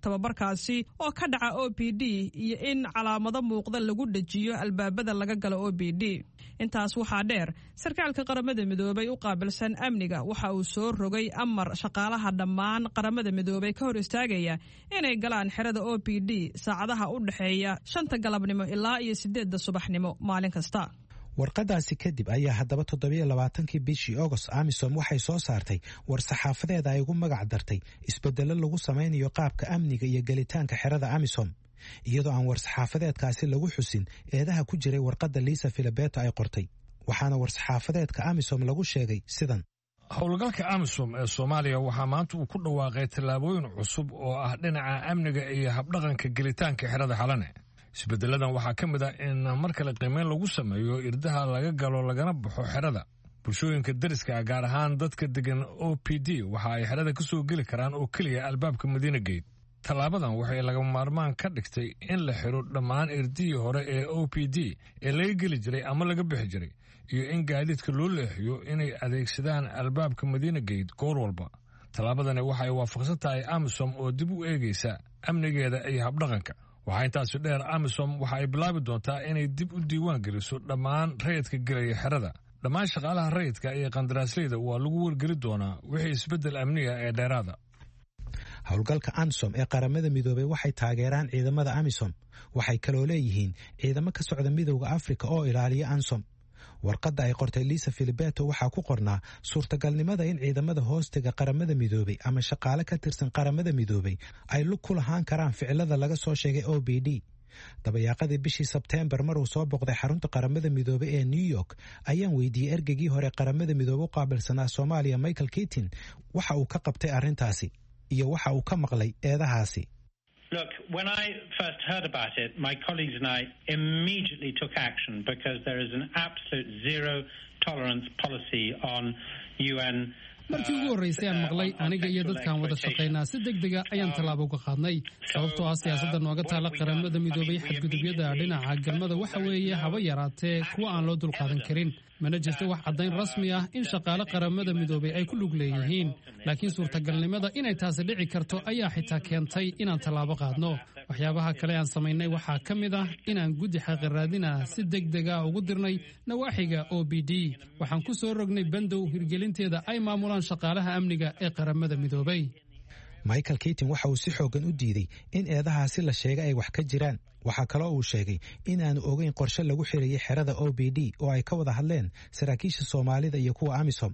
tababarkaasi oo ka dhaca OPD iyo in calaamado muuqda lagu dhajiyo albaabada laga galo OPD. intaas waxaa dheer sarkaalka qaramada midoobay u qaabilsan amniga waxa uu soo rogay amar shaqaalaha dhammaan qaramada midoobay ka hor istaagaya inay galaan xerada OPD saacadaha u dhaxeeya 5 galabnimo ilaa iyo 8 subaxnimo maalin kasta. warqadaasi kadib ayaa haddaba 27kii bishii August AMISOM waxay soo saartay war saxaafadeed ay ugu magac dartay isbeddello lagu samaynayo qaabka amniga iyo galitaanka xerada AMISOM iyadoo aan war saxaafadeedkaasi lagu xusin eedaha ku jiray warqadda Lisa Filibeto ay qortay waxaana war saxaafadeedka AMISOM lagu sheegay sidan: howlgalka AMISOM ee Soomaaliya waxaa maanta uu ku dhawaaqay tallaabooyin cusub oo ah dhinaca amniga iyo habdhaqanka galitaanka xerada Xalane. isbeddeladan waxaa ka mid ah in mar kale qiimeyn lagu sameeyo irdaha laga galo lagana baxo xerada. bulshooyinka dariska gaar ahaan dadka degan OPD waxa ay xerada ka soo geli karaan oo kaliya albaabka Madiina Gate. tallaabadan waxay laga maarmaan ka dhigtay in la xiro dhammaan irdihii hore ee OPD ee laga geli jiray ama laga bixi jiray iyo in gaadiidka loo leexiyo inay adeegsadaan albaabka Madiina Gate goor walba. tallaabadani waxay waafaqsan tahay AMISOM oo dib u eegaysa amnigeeda iyo habdhaqanka. waxaa intaasi dheer AMISOM waxa ay bilaabi doontaa inay dib u diiwaan geliso dhammaan rayidka gelaya xerada. dhammaan shaqaalaha rayidka iyo qandaraasleyda waa lagu wargeli doonaa wixii isbeddel amniga ee dheeraada. howlgalka AMISOM ee qaramada midoobay waxay taageeraan ciidamada AMISOM waxay kaloo leeyihiin ciidamo ka socda midowda Afrika oo ilaaliya AMISOM. warqadda ay qortay Lisa Filibeto waxaa ku qornaa suurtagalnimada in ciidamada hoostiga qaramada midoobay ama shaqaale ka tirsan qaramada midoobay ay lug ku lahaan karaan ficilada laga soo sheegay OPD. dabayaaqadii bishii Sebtembar maruu soo boqday xarunta qaramada midoobay ee New York ayaan weydiiyey ergeygii hore qaramada midoobay u qaabilsanaa Soomaaliya Michael Keating waxa uu ka qabtay arrintaasi iyo waxa uu ka maqlay eedahaasi. Look, when I first heard about it, my colleagues and I immediately took action because there is an absolute zero tolerance policy on UN. markii ugu horreysay aan maqlay aniga iyo dadkaan wada shaqaynaa si degdega ayaan tallaabo uga qaadnay sababtoo ah siyaasadda nooga taala qaramada midoobay xadgudubyada dhinaca galmada waxa weeye haba yaraatee kuwa aan loo dulqaadan karin mana jirto wax caddayn rasmi ah in shaqaale qaramada midoobay ay ku lug leeyihiin laakiin suurtagalnimada inay taasi dhici karto ayaa xitaa keentay inaan tallaabo qaadno. waxyaabaha kale aan samaynay waxaa ka mid ah inaan guddi xaqiraadina si degdega ugu dirnay nawaaxiga OPD. waxaan ku soo rognay bandow hirgelinteeda ay maamulaan shaqaalaha amniga ee qaramada midoobay. Michael Keating waxa uu si xoogan u diiday in eedahaasi la sheegay ay wax ka jiraan. waxaa kaloo uu sheegay in aanu ogeyn qorshe lagu xiriyay xerada OPD oo ay ka wada hadleen saraakiisha Soomaalida iyo kuwa AMISOM.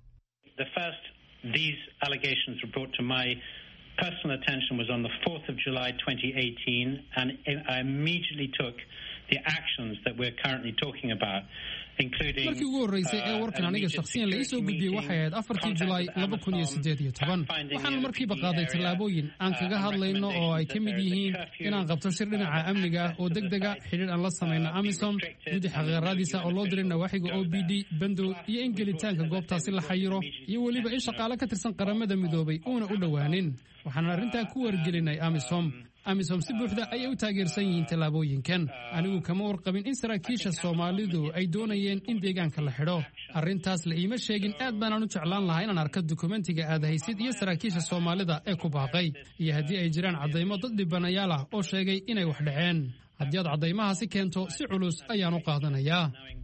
These allegations were brought to my personal attention was on the 4th of July 2018 and I immediately took the actions that we're currently talking about. markii ugu horreysay ee warkan aniga shakhsiyan la ii soo gudbiyey waxay ahayd 4 Julaay 2018 waxaan markiiba qaaday tallaabooyin aan kaga hadlayno oo ay ka mid yihiin inaan qabto shir dhinaca amniga ah oo degdega xidhiidh aan la samayno AMISOM guddi xaqiraadiisa oo loo diray nawaaxiga OPD bandow iyo in gelitaanka goobtaasi la xayiro iyo weliba in shaqaale ka tirsan qaramada midoobay uuna u dhowaanin. waxaan arrintaa ku wargelinay AMISOM si buuxda ayay u taageersan yihiin tallaabooyinkan. anigu kama warqabin in saraakiisha Soomaalidu ay doonayeen in deegaanka la xidho. arrintaas la iima sheegin. aad baanaan u jeclaan lahaa inaan arko dukumentiga aad haysid iyo saraakiisha Soomaalida ee ku baaqay iyo haddii ay jiraan caddaymo dad dhibanayaal ah oo sheegay inay wax dhaceen. haddii aad caddaymahaasi keento si culus ayaan u qaadanayaa.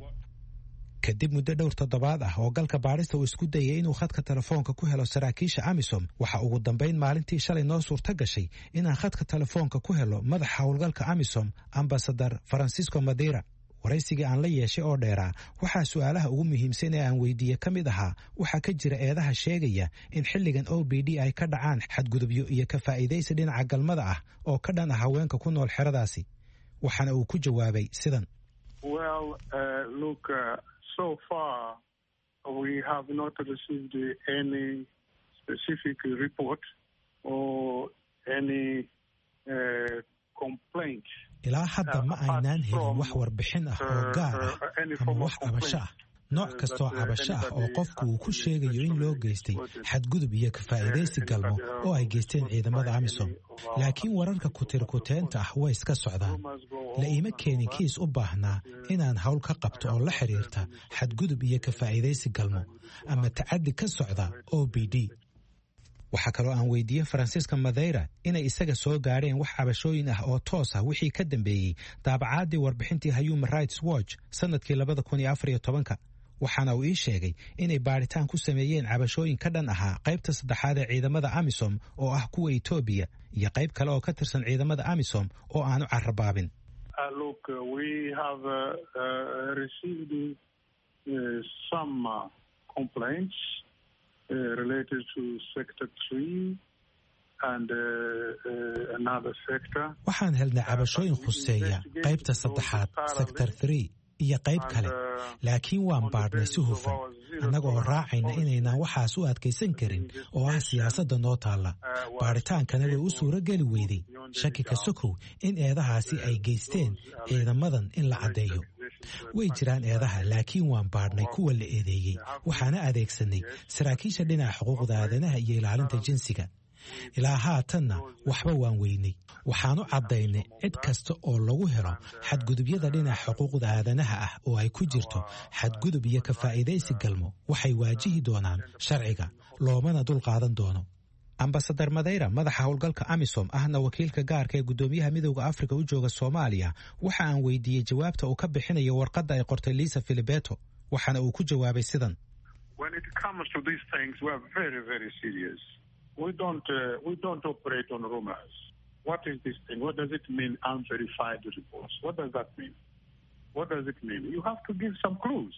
kadib muddo dhowr toddobaad ah oo galka baarista uu isku dayay inuu khadka telefoonka ku helo saraakiisha AMISOM waxa ugu dambeyn maalintii shalay noo suurta gashay inaan khadka telefoonka ku helo madaxa howlgalka AMISOM Ambassador Francisco Madeira. waraysigii aan la yeeshay oo dheeraa waxaa su'aalaha ugu muhiimsan ee aan weydiiyey ka mid ahaa waxaa ka jira eedaha sheegaya in xilligan OPD ay ka dhacaan xadgudubyo iyo ka faa'iidaysi dhinaca galmada ah oo ka dhan ah haweenka ku nool xeradaasi. waxaana uu ku jawaabay sidan: So far, we have not received any specific report or any complaint. ilaa hadda ma aynaan helin wax warbixin ah oo gaar ah ama wax cabasho ah. nooc kastoo cabasho ah oo qofku uu ku sheegayo in loo geystay xadgudub iyo ka faa'iidaysi galmo oo ay geysteen ciidamada AMISOM. laakiin wararka kutirkuteenta ah way iska socdaan. la iima keenin kiis u baahnaa inaan hawl ka qabto oo la xiriirta xadgudub iyo ka faa'iidaysi galmo ama tacaddi ka socda OPD. waxaa kaloo aan weydiiyey Francisca Madeira inay isaga soo gaareen wax cabashooyin ah oo toos ah wixii ka dambeeyey daabacaadii warbixintii Human Rights Watch sanadkii 2014 waxaana uu ii sheegay inay baaritaan ku sameeyeen cabashooyin ka dhan ahaa qaybta saddexaad ee ciidamada AMISOM oo ah kuwa Ethiopia iyo qayb kale oo ka tirsan ciidamada AMISOM oo aanu carrabaabin. Look, we have received some complaints related to Sector 3 and another sector. Waxaan helnay cabashooyin khuseeya qaybta saddexaad Sector 3 iyo qayb kale laakiin waan baadhnay si hufan annagoo raacayna inaynaan waxaas u adkaysan karin oo ah siyaasadda noo taalla baaritaankana way u suuro geli weyday shaki ka sokow in eedahaasi ay geysteen ciidamadan in la caddeeyo way jiraan eedaha laakiin waan baadhnay kuwa la eedeeyey waxaana adeegsanay saraakiisha dhinaca xuquuqda aadanaha iyo ilaalinta jinsiga ilaa haatanna waxba waan weynay waxaanu caddaynay cid kasta oo lagu helo xadgudubyada dhinaca xuquuqda aadanaha ah oo ay ku jirto xadgudub iyo ka faa'iidaysi galmo waxay waajihi doonaan sharciga loomana dul qaadan doono. Ambassador Madeira madaxa howlgalka AMISOM ahna wakiilka gaarka ee gudoomiyaha midowga Afrika u jooga Soomaaliya waxa aan weydiiyey jawaabta uu ka bixinayo warqadda ay qortay Lisa Filibeto waxaana uu ku jawaabay sidan. When it comes to these things we are very very serious. We don't operate on rumors. What is this thing? What does it mean, unverified reports? What does that mean? What does it mean? You have to give some clues.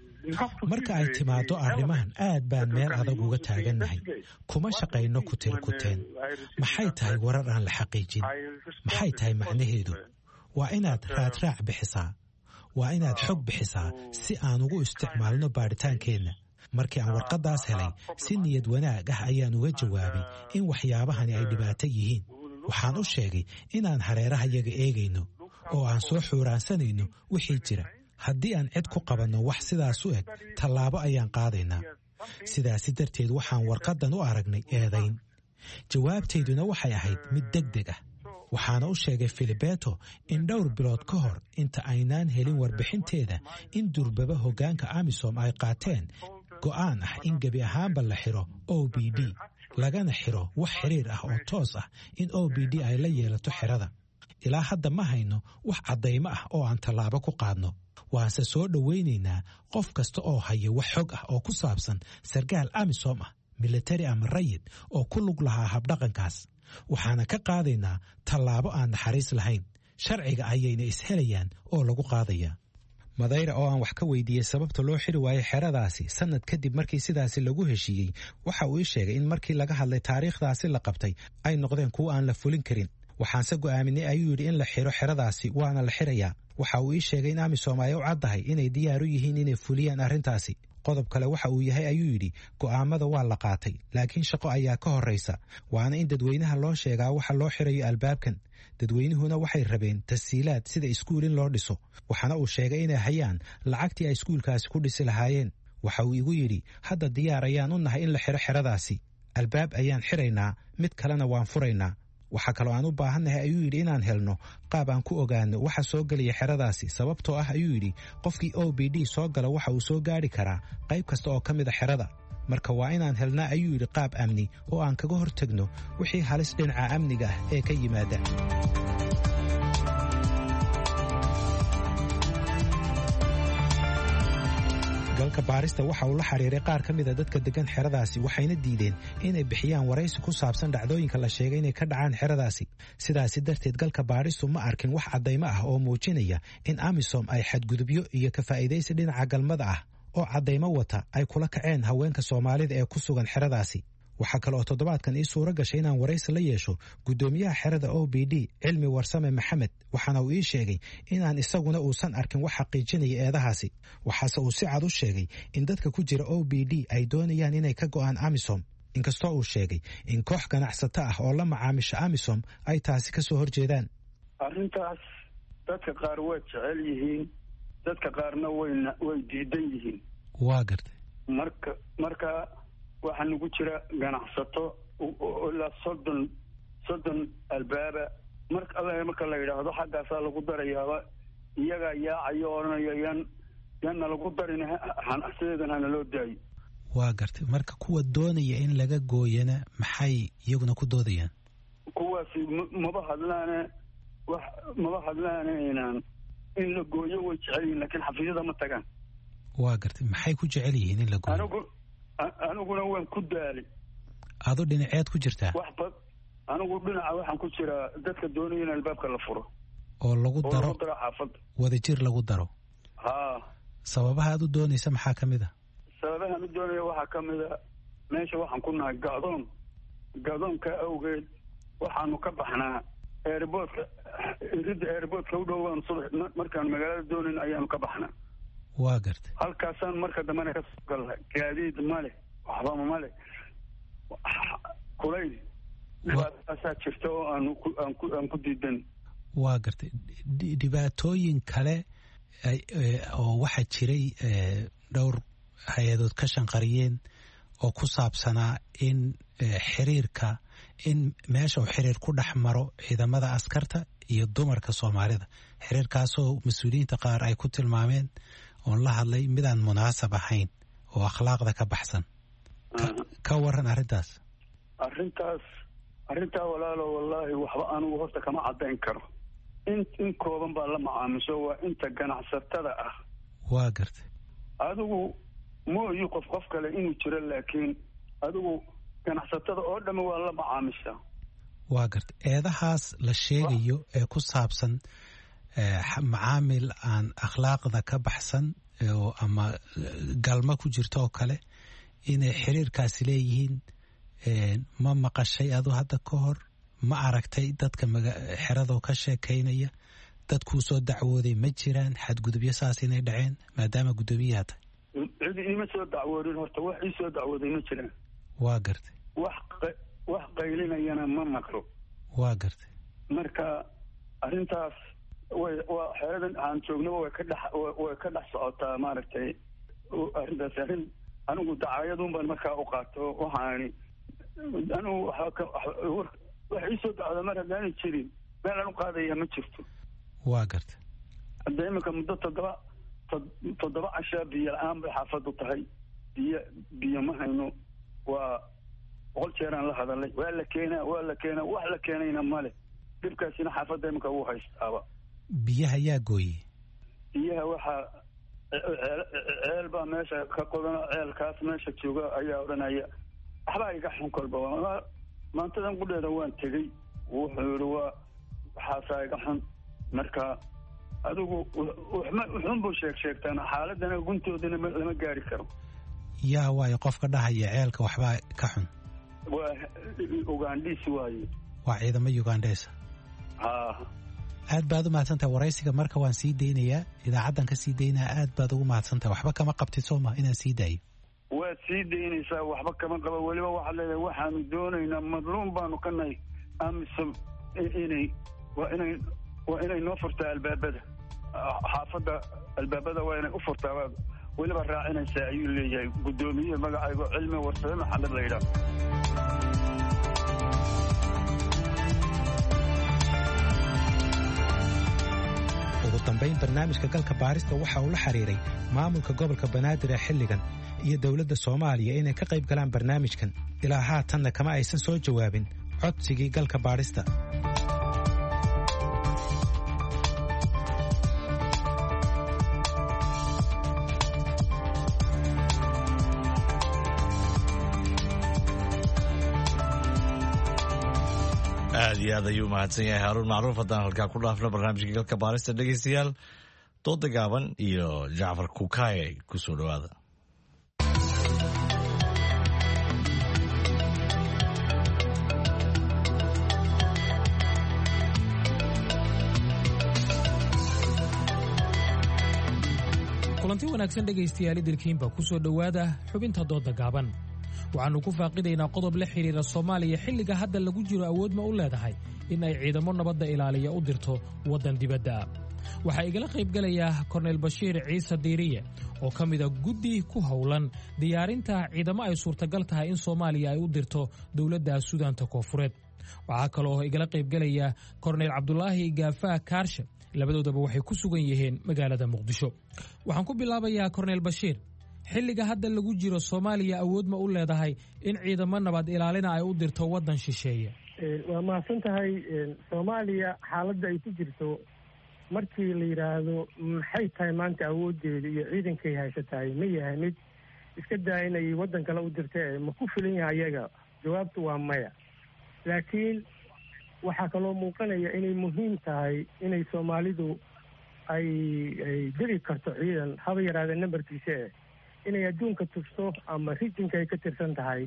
marka ay timaado arrimahan aad baan meel adag uga taagannahay kuma shaqayno ku tirkuteen maxay tahay warar aan la xaqiijin maxay tahay macnaheedu waa inaad raadraac bixisaa waa inaad xog bixisaa si aan ugu isticmaalno baaritaankeena markii aan warqadaas helay si niyad wanaag ah ayaan uga jawaabay in waxyaabahani ay dhibaato yihiin waxaan u sheegay inaan hareerahayaga eegayno oo aan soo xuuraansanayno wixii jira haddii aan cid ku qabanno wax sidaas u eg tallaabo ayaan qaadaynaa sidaasi darteed waxaan warqadan u aragnay eedayn jawaabtayduna waxay ahayd mid degdeg ah waxaana u sheegay Filibeto in dhowr bilood ka hor inta aynaan helin warbixinteeda in durbaba hoggaanka AMISOM ay qaateen go'aan ah in gebi ahaanba la xiro OBD lagana xiro wax xiriir ah oo toos ah in OBD ay la yeelato xirada ilaa hadda ma hayno wax caddaymo ah oo aan tallaabo ku qaadno waanse soo dhowaynaynaa qof kasta oo haya wax xog ah oo ku saabsan sargaal AMISOM ah military ama rayid oo ku lug lahaa habdhaqankaas waxaana ka qaadaynaa tallaabo aan naxariis lahayn sharciga ayayna ishelayaan oo lagu qaadayaa. Madeira oo aan wax ka weydiiyey sababta loo xiri waayay xeradaasi sanad kadib markii sidaasi lagu heshiiyey waxa uu ii sheegay in markii laga hadlay taariikhdaasi la qabtay ay noqdeen kuwo aan la fulin karin waxaanse go'aaminay ayuu yidhi in la xiro xeradaasi waana la xirayaa waxa uu ii sheegay in AMISOM ay u caddahay inay diyaar u yihiin inay fuliyaan arrintaasi qodob kale waxa uu yahay ayuu yidhi go'aamada waa la qaatay laakiin shaqo ayaa ka horraysa waana in dadweynaha loo sheegaa waxa loo xirayo albaabkan dadweynuhuna waxay rabeen tasiilaad sida iskuul in loo dhiso waxaana uu sheegay inay hayaan lacagtii ay iskuulkaasi ku dhisi lahaayeen waxa uu igu yidhi hadda diyaar ayaan u nahay in la xiro xeradaasi albaab ayaan xiraynaa mid kalena waan furaynaa waxa kaloo aan u baahannahay ayuu yidhi inaan helno qaab aan ku ogaano waxa soo gelaya xeradaasi sababtoo ah ayuu yidhi qofkii OBD soo gala waxa uu soo gaari karaa qayb kasta oo ka mid a xerada marka waa inaan helnaa ayuu yidhi qaab amni oo aan kaga hortagno wixii halis dhinaca amniga ah ee ka yimaada. galka baarista waxa uu la xiriiray qaar ka mid a dadka degan xeradaasi waxayna diideen inay bixiyaan waraysi ku saabsan dhacdooyinka la sheegay inay ka dhacaan xeradaasi sidaasi darteed galka baaristu ma arkin wax caddaymo ah oo muujinaya in AMISOM ay xadgudubyo iyo ka faa'iidaysi dhinaca galmada ah oo caddaymo wata ay kula kaceen haweenka Soomaalida ee ku sugan xeradaasi waxaa kale oo toddobaadkan ii suura gashay inaan waraysi la yeesho gudoomiyaha xerada OBD Cilmi Warsame Maxamed waxaana uu ii sheegay inaan isaguna uusan arkin wax xaqiijinaya eedahaasi waxaase uu si cad u sheegay in dadka ku jira OBD ay doonayaan inay ka go'aan AMISOM inkastoo uu sheegay in koox ganacsato ah oo la macaamisha AMISOM ay taasi ka soo horjeedaan. arrintaas dadka qaar way jecel yihiin dadka qaarna way diidan yihiin waa gartay marka waxaa nagu jira ganacsato ilaa soddon albaaba marka la yidhaahdo xaggaasaa lagu darayaaba iyagaa yaacayo odhanaya yanna lagu darin sideedan hana loo daayo waa gartay marka kuwa doonaya in laga gooyana maxay iyaguna ku doodayaan kuwaasi maba hadlaane inaan in la gooyo way jecel yihiin laakiin xafiisyada ma tagaan waa gartay maxay ku jecel yihiin in la gooyo aniguna waan ku daali adu dhinaceed ku jirtaa anigu dhinaca waxaan ku jiraa dadka doonaya in albaabka la furo oo lagu daro xaafadda wadajir lagu daro sababaha aad u doonaysa maxaa ka mid a sababaha mid doonaya waxaa ka mid a meesha waxaan ku nahay gadoonka awgeed waxaanu ka baxnaa ridda airboodka u dhowaan subax markaan magaalada doonayn ayaanu ka baxnaa waa gartay halkaasaan marka dambena ka soo galnay gaadiid male waxbama male kulayl dhibaataasaa jirta oo aan ku diidan waa gartay dhibaatooyin kale oo waxaa jiray dhowr hay-adood ka shanqariyeen oo ku saabsanaa in xiriirka in meesha uu xiriir ku dhex maro ciidamada askarta iyo dumarka soomaalida xiriirkaasoo mas-uuliyiinta qaar ay ku tilmaameen oon la hadlay midaan munaasab ahayn oo akhlaaqda ka baxsan ka waran arrintaa walaalo wallaahi waxba anigu horta kama caddayn karo in kooban baa la macaamisho waa inta ganacsatada ah waa gartay adigu mooyi qof kale inuu jiro laakiin adigu ganacsatada oo dhamme waa la macaamishaa waa gartay eedahaas la sheegayo ee ku saabsan macaamil aan akhlaaqda ka baxsan ama galma ku jirto oo kale inay xiriirkaasi leeyihiin ma maqashay adu hadda ka hor ma aragtay dadka xeradoo ka sheekaynaya dadkuu soo dacwooday ma jiraan xadgudubyo saas inay dhaceen maadaama guddoomiyaha tahay cidi iima soo dacwoodin horta wax ii soo dacwooday ma jiraan waa gartay wax qaylinayana ma maqlo waa gartay marka arrintaas waa xeeradan aan joognaba way ka dhex socotaa maaragtay arrintaas arrin anigu dacaayadun baan markaa u qaato waxaani anigu wax ii soo dacwooda mar haddaanay jirin meel aan u qaadaya ma jirto waa gartay hadda iminka muddo toddoba cashaa biyo la-aan bay xaafaddu tahay biyo ma hayno waa 100 jeeraan la hadalay waa la keenaa wax la keenayna male dhibkaasina xaafadda iminka uu haystaaba biyaha yaa gooyey biyaha waxaa ceel baa meesha ka qodana ceelkaas meesha jooga ayaa odhanaya waxbaa iga xun kolba maantadan qudheeda waan tegey wuxuu yihi waxaasaa iga xun marka adigu wuxuunbuu sheegtaan xaaladana guntoodana lama gaari karo yaa waayo qofka dhahaya ceelka waxbaa ka xun waa ugandhiis waaye waa ciidamo ugandheesa aad baad u mahadsantahay waraysiga marka waan sii daynayaa idaacaddan ka sii daynaa aad baad ugu mahadsantahay waxba kama qabtid sooma inaan sii daayo waad sii daynaysaa waxba kama qaba weliba waxaad leedahay waxaanu doonaynaa madluum baanu ka nahay amisom waa inay noo furtaa albaabada xaafadda albaabada waa inay u furtaa weliba raacinaysaa ayuu leeyahay guddoomiye magacaygo cilmi warsame maxamed la yidhaah ugu dambayn barnaamijka galka baarista waxa uu la xiriiray maamulka gobolka banaadir ee xilligan iyo dowladda soomaaliya inay ka qayb galaan barnaamijkan ilaa haatanna kama aysan soo jawaabin codsigii galka baarista aad iyo aad ayuu mahadsan yahay haaruun macruuf haddaan halkaa ku dhaafno barnaamijka galka baarista dhegaystayaal dooda gaaban iyo jacfar kukaye ku soo dhowaada kulanti wanaagsan dhegaystayaal idilkiinba ku soo dhowaada xubinta dooda gaaban waxaannu ku faaqidaynaa qodob la xidhiira soomaaliya xilliga hadda lagu jiro awood ma u leedahay in ay ciidamo nabadda ilaaliya u dirto waddan dibadda ah waxaa igala qaybgelayaa korneyl bashiir ciise diiriye oo ka mida guddi ku howlan diyaarinta ciidamo ay suurtagal tahay in soomaaliya ay u dirto dowladda suudaanta koonfureed waxaa kaloo igala qaybgelaya korneyl cabdulaahi gaafaa kaarshe labadoodaba waxay ku sugan yihiin magaalada muqdisho waxaan ku bilaabayaa korneyl bashiir xilliga hadda lagu jiro Soomaaliya awood ma u leedahay in ciidamo nabad ilaalina ay u dirto wadan shisheeye? waa mahadsan tahay. Soomaaliya xaaladda ay ku jirto markii la yiraahdo maxay tahay maanta awoodeeda iyo ciidankay haysatahay ma yahay mid iska daa inay wadan kale u dirtay ma ku filan yahay iyaga? Jawaabtu waa maya. laakiin waxaa kaloo muuqanaya inay muhiim tahay inay Soomaalidu ay diri karto ciidan haba yaraada nambarkiisa inay adduunka tusto ama rijinka ay ka tirsan tahay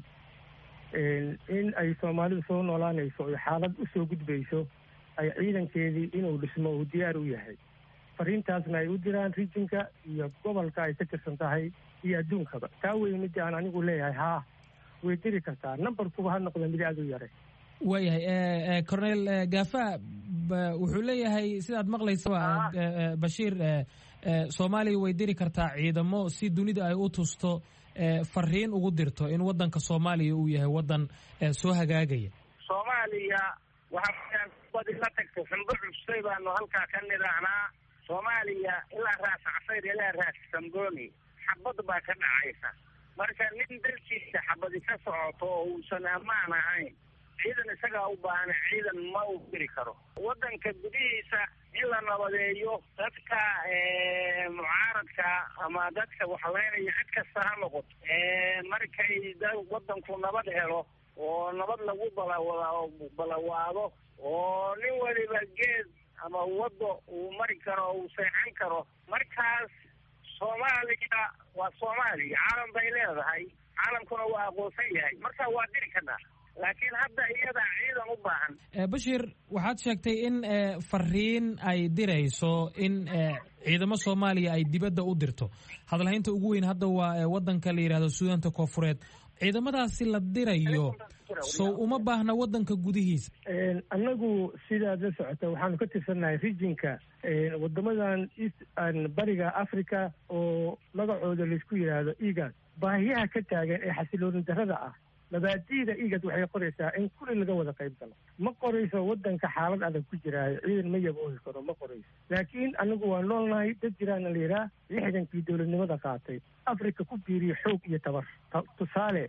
in ay Soomaalidu soo noolaanayso iyo xaalad u soo gudbayso ay ciidankeedii inuu dhismo uu diyaar u yahay. fariintaasna ay u diraan rijinka iyo gobolka ay ka tirsan tahay iyo adduunkaba. taa wey mid aan anigu leeyahay haa way diri kartaa, nambarkuba ha noqda mid aad u yare. waayahay Cornel Gafa wuxuu leeyahay sidaad maqlayso Bashiir Soomaaliya way diri kartaa ciidamo si dunida ay u tusto fariin ugu dirto in wadanka Soomaaliya uu yahay wadan soo hagaagaya. Soomaaliya waxaan la tagto xambo cusub baanu halka ka niraanaa. Soomaaliya ilaa raas casayr ilaa raas Samboni xabad baa ka dhacaysa. marka nin dalkiisa xabad ka socoto oo uusan ammaan ahayn ciidan isaga u baahan ciidan ma u diri karo. wadanka gudihiisa in la nabadeeyo dadka mucaaradka ama dadka waxweynaya cid kasta ha noqoto markay wadanku nabad helo oo nabad lagu balawaado oo nin waliba geed ama wado uu mari karo uu seexan karo markaas Soomaaliya waa Soomaaliya caalam bay leedahay caalamkuna waa aqoonsan yahay marka waa diri kartaa. laakiin hadda iyada ciidan u baahan. Bashir waxaad sheegtay in fariin ay dirayso in ciidamo Soomaaliya ay dibadda u dirto. hadalhaynta ugu weyn hadda waa wadanka la yiraahdo Suudaanta Koonfureed. ciidamadaasi la dirayo soo uma baahna wadanka gudihiisa. anagu sidaad la socota waxaanu ka tirsanahay rijinka wadamadan bariga Afrika oo magacooda la isku yiraahdo IGAD. baahiyaha ka taagan ee xasilooni darrada ah mabaadi'da IGAD waxay qoraysaa in kulli laga wada qayb galo. ma qorayso wadanka xaalad adag ku jiraayo ciidan ma yaboohi karo ma qorayso. laakiin anagu waa noolnahay dad jiraan la yidhaah 60kii dowladnimada qaatay Afrika ku biiriyo xoog iyo tabar. tusaale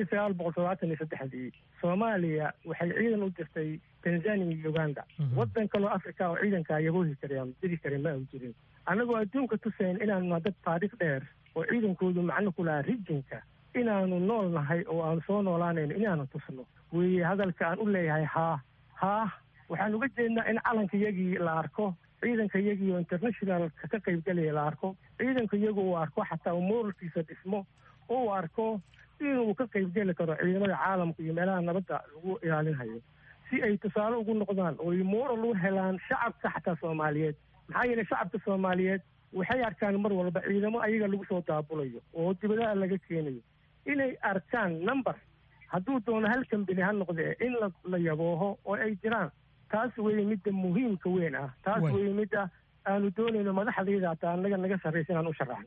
1973 Soomaaliya waxay ciidan u dirtay Tanzania iyo Uganda. wadan kaloo Afrika oo ciidanka yaboohi karayaan diri karin ma u jirin. anagoo adduunka tuseen inaanu dad taariikh dheer oo ciidankoodu macno ku lahaa rijinka inaanu nool nahay oo aan soo noolaanayno inaanu tusno weeye hadalka aan u leeyahay haa waxaan uga jeednaa in calanka iyagii la arko ciidanka iyagii oo international ka qaybgalaya la arko ciidanka iyagu uu arko xataa moralkiisa dhismo uu arko inuu ka qaybgeli karo ciidamada caalamka iyo meelaha nabadda lagu ilaalinhayo si ay tusaale ugu noqdaan oo moral u helaan shacabka xataa Soomaaliyeed. maxaa yeelay shacabka Soomaaliyeed waxay arkaan mar walba ciidamo ayaga lagu soo daabulayo oo dibadaha laga keenayo inay arkaan number hadduu doono hal kambani ha noqdee in la yabooho oo ay jiraan. taas weeye midda muhiimka weyn ah. taas weeye midda aanu doonayno madaxdayda hataa anaga naga sarraysa inaan u sharaxno.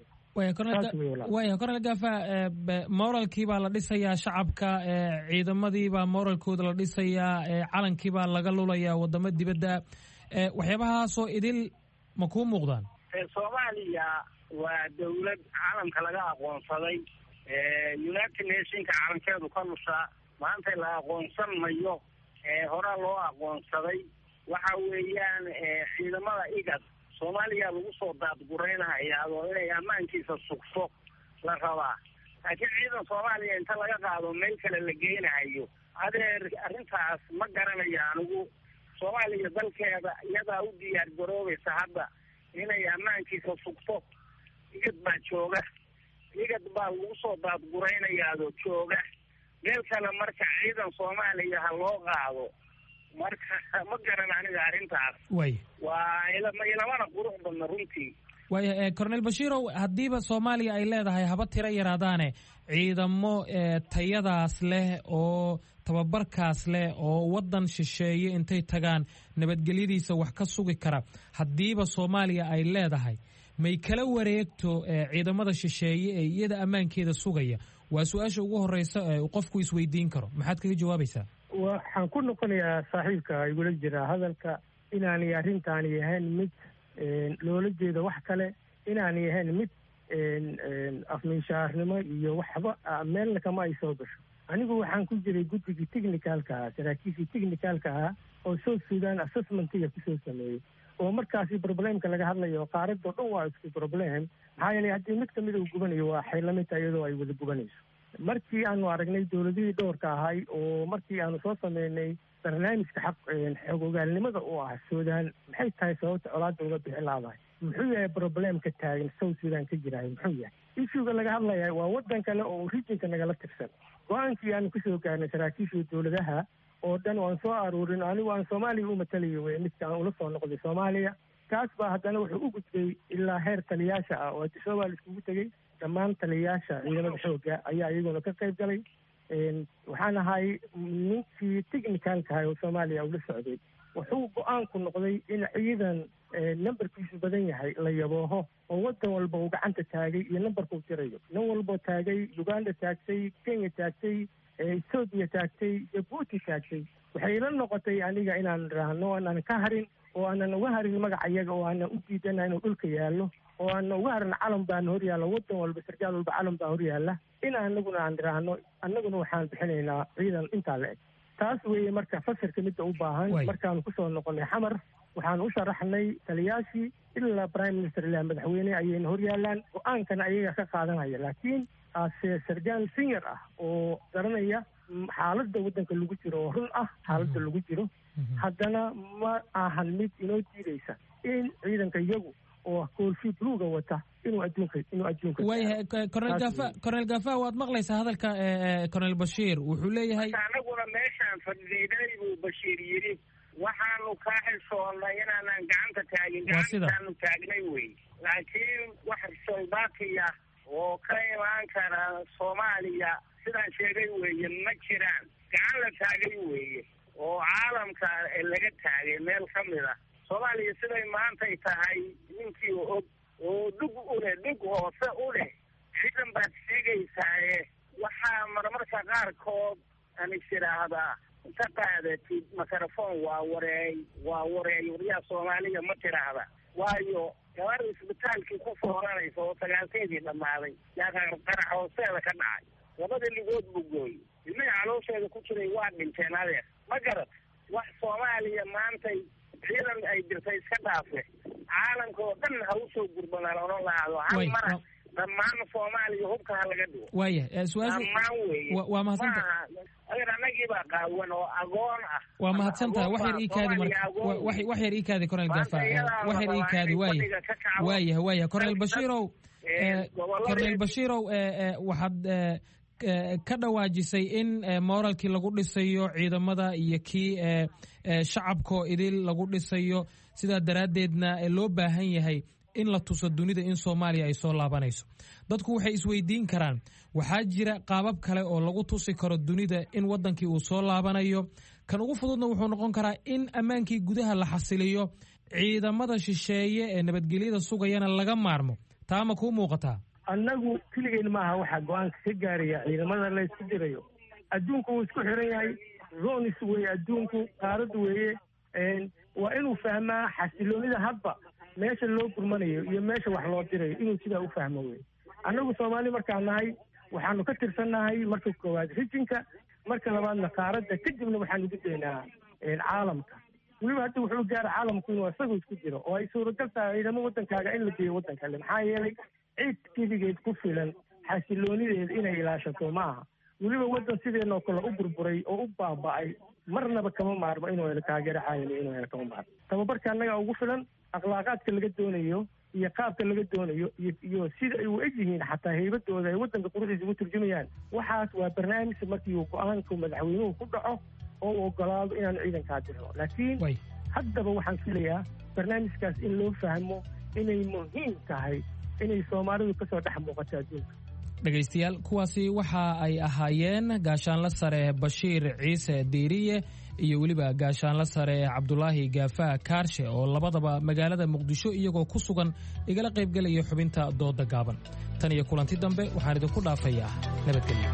waaya Cornel Gafa moralkii baa la dhisayaa shacabka ciidamadii baa moralkooda la dhisayaa calankii baa laga lulayaa wadamo dibadda waxyaabahaasoo idil ma kuu muuqdaan? Soomaaliya waa dawlad caalamka laga aqoonsaday United Nationska calankeedu ka nusha maanta la aqoonsan mayo horaa loo aqoonsaday. waxa weeyaan ciidamada IGAD Soomaaliya lagu soo daadgureynayaa oo inay ammaankiisa sugto la rabaa. laakiin ciidan Soomaaliya inta laga qaado meel kale la geynayo adeer arrintaas ma garanayo anigu. Soomaaliya dalkeeda iyadaa u diyaar garoobaysa hadda inay ammaankiisa sugto. IGAD baa jooga IGAD baa lagu soo daadgureynayaa jooga meel kale marka ciidan Soomaaliya ha loo qaado marka ma garan aniga arrintaas. waa ilamana qurux badna runtii. waaya Cornel Bashirow haddiiba Soomaaliya ay leedahay haba tiro yaraadaane ciidamo tayadaas leh oo tababarkaas leh oo wadan shisheeye intay tagaan nabadgelyadiisa wax ka sugi kara haddiiba Soomaaliya ay leedahay may kala wareegto ciidamada shisheeye ee iyada ammaankeeda sugaya? waa su-aasha ugu horeysa qofku isweydiin karo. maxaad kaga jawaabaysaa? waxaan ku noqonayaa saaxiibka igula jira hadalka inaanay arrintaani ahayn mid loola jeedo wax kale inaanay ahayn mid afminshaarnimo iyo waxba meelna kama ay soo gasho anigu waxaan ku jiray guddigii technicalka ahaa saraakiishii technicalka ahaa oo South Sudan assessmentiga kusoo sameeyey oo markaasi problemka laga hadlayo qaaradda dhan waa isku problem maxaa yeelay haddii mid kamid uu gubanayo waa xaylamita iyadoo ay wada gubanayso markii aanu aragnay dowladihii dhowrka ahay oo markii aanu soo sameynay barnaamijka xog ogaalnimada oo ah Suudaan maxay tahay sababta colaadda uga bixi laadahay muxuu yahay problemka taagan South Sudan ka jiraay muxuu yahay issuega laga hadlayaa waa wadan kale oo regionka nagala tirsan go-aankii aanu kusoo gaarnay saraakiisha dowladaha oo dhan waan soo aruurin anigu aan Soomaaliya u matalayo wey midka aan ula soo noqday Soomaaliya kaas baa haddana wuxuu u gudbay ilaa heer taliyaasha ah oo Addis Ababa iskugu tegay dhammaan taliyaasha ciidamada xoogga ayaa iyaguna ka qayb galay waxaan ahay ninkii technicalka ahay oo Soomaaliya ula socday wuxuu go-aanku noqday in ciidan numberkiisu badan yahay la yabooho oo wadan walba uu gacanta taagay iyo numberkuu tirayo nin walboo taagay Uganda taagtay Kenya taagtay Ethiopia taagtay Djibouti taagtay waxay ila noqotay aniga inaan raahno aanan ka harin oo aanan uga harin magaca iyaga oo aanan u diidana inuu dhulka yaallo oo aanan uga harin calan baan hor yaalla wadan walba sarkaal walba calan baa hor yaalla in anaguna aan raahno anaguna waxaan bixinaynaa ciidan intaa la eg taas weeye marka fasirka midda u baahan markaanu kusoo noqonay xamar waxaan u sharaxnay taliyaashii ilaa prime minister ilaa madaxweyne ayayna hor yaallaan go-aankana ayaga ka qaadanaya laakiin aase sargaal senior ah oo garanaya xaaladda waddanka lagu jiro oo run ah xaaladda lagu jiro haddana ma ahan mid inoo diidaysa in ciidanka iyagu oo koolfi bluga wata inuu adduunka waayahay Colonel Gafa waad maqlaysaa hadalka Colonel Bashiir wuxuu leeyahay anaguna meeshaan fadhiiday buu Bashiir yiri waxaanu ka xishoonnay inaanan gacanta taagin gacantaanu taagnay wey laakiin wax soldaatiya oo ka imaan kara Soomaaliya sidaan sheegay weeye ma jiraan gacan la taagay weeye oo caalamka laga taagay meel ka mid ah Soomaaliya siday maantay tahay ninkii og oo dhug hoose u leh ciidan baad sheegaysaaye waxaa marmarka qaarkood aan isiraahdaa inta qaadatid microphone waa wareey wariyaa Soomaaliya ma tiraahda waayo gabar isbitaalkii ku fooranaysa oo sagaalkeedii dhammaaday yaa qarax hoosteeda ka dhacay labada ligood buu gooyey ilmihii caloosheeda ku jiray waa dhinteen adeer ma garad wax Soomaaliya maantay ciidan ay jirtay iska dhaafe caalamka oo dhan ha u soo gurbanaan oo laado hal mar dhammaan Soomaaliya hubka laga dhigo waaya su'aashu waa mahadsantahay adeer anagii baa qaawan oo agoon ah waa mahadsantahay wax yar ii kaadi marka wax yar ii kaadi Colonel Gafa wax yar ii kaadi waaya Colonel Bashiirow waxaad ka dhawaajisay in moralkii lagu dhisayo ciidamada iyo kii shacabkoo idil lagu dhisayo sidaa daraaddeedna loo baahan yahay in la tuso dunida in Soomaaliya ay soo laabanayso dadku waxay isweydiin karaan waxaa jira qaabab kale oo lagu tusi karo dunida in wadankii uu soo laabanayo kan ugu fududna wuxuu noqon karaa in ammaankii gudaha la xasiliyo ciidamada shisheeye ee nabadgelyada sugayana laga maarmo taa ma kuu muuqataa annagu keligeen maaha waxaa go-aanka ka gaaraya ciidamada la isku dirayo adduunku wuu isku xiran yahay zonis weeye adduunku qaarada weeye waa inuu fahmaa xasiloonida hadba meesha loo gurmanayo iyo meesha wax loo dirayo inuu sidaa u fahmo wey annagu Soomaali markaan nahay waxaanu ka tirsannahay marka koowaad rijinka marka labaadna qaaradda kadibna waxaan ugu daynaa caalamka weliba hadda wuxuu gaara caalamku inuu isagu isku jiro oo ay suuragal tahay ciidamo wadankaaga in la geeyo waddan kale maxaa yeelay cid keligeed ku filan xasiloonideeda inay ilaashato ma aha weliba waddan sideenoo kale u burburay oo u baaba'ay marnaba kama maarmo inuu helo taageero caalami inuu helo kama maarmo tababarka annaga ugu filan akhlaaqaadka laga doonayo iyo qaabka laga doonayo iyo sida ay u egyihiin xataa heybadooda ay waddanka quruxdiisa ugu turjumayaan waxaas waa barnaamij markii uu go-aanku madaxweynuhu ku dhaco oo uu ogolaado inaanu ciidankaa dirno laakiin haddaba waxaan filayaa barnaamijkaas in loo fahmo inay muhiim tahay inay Soomaalidu ka soo dhex muuqato adduunka dhegaystayaal kuwaasi waxa ay ahaayeen gaashaanla sare Bashiir Ciise Diiriye iyo weliba gaashaanla sare Cabdulaahi Gafa Kaarshe oo labadaba magaalada Muqdisho iyagoo ku sugan igala qayb galaya xubinta dooda gaaban tan iyo kulanti dambe waxaan idinku dhaafayaa nabadgelyo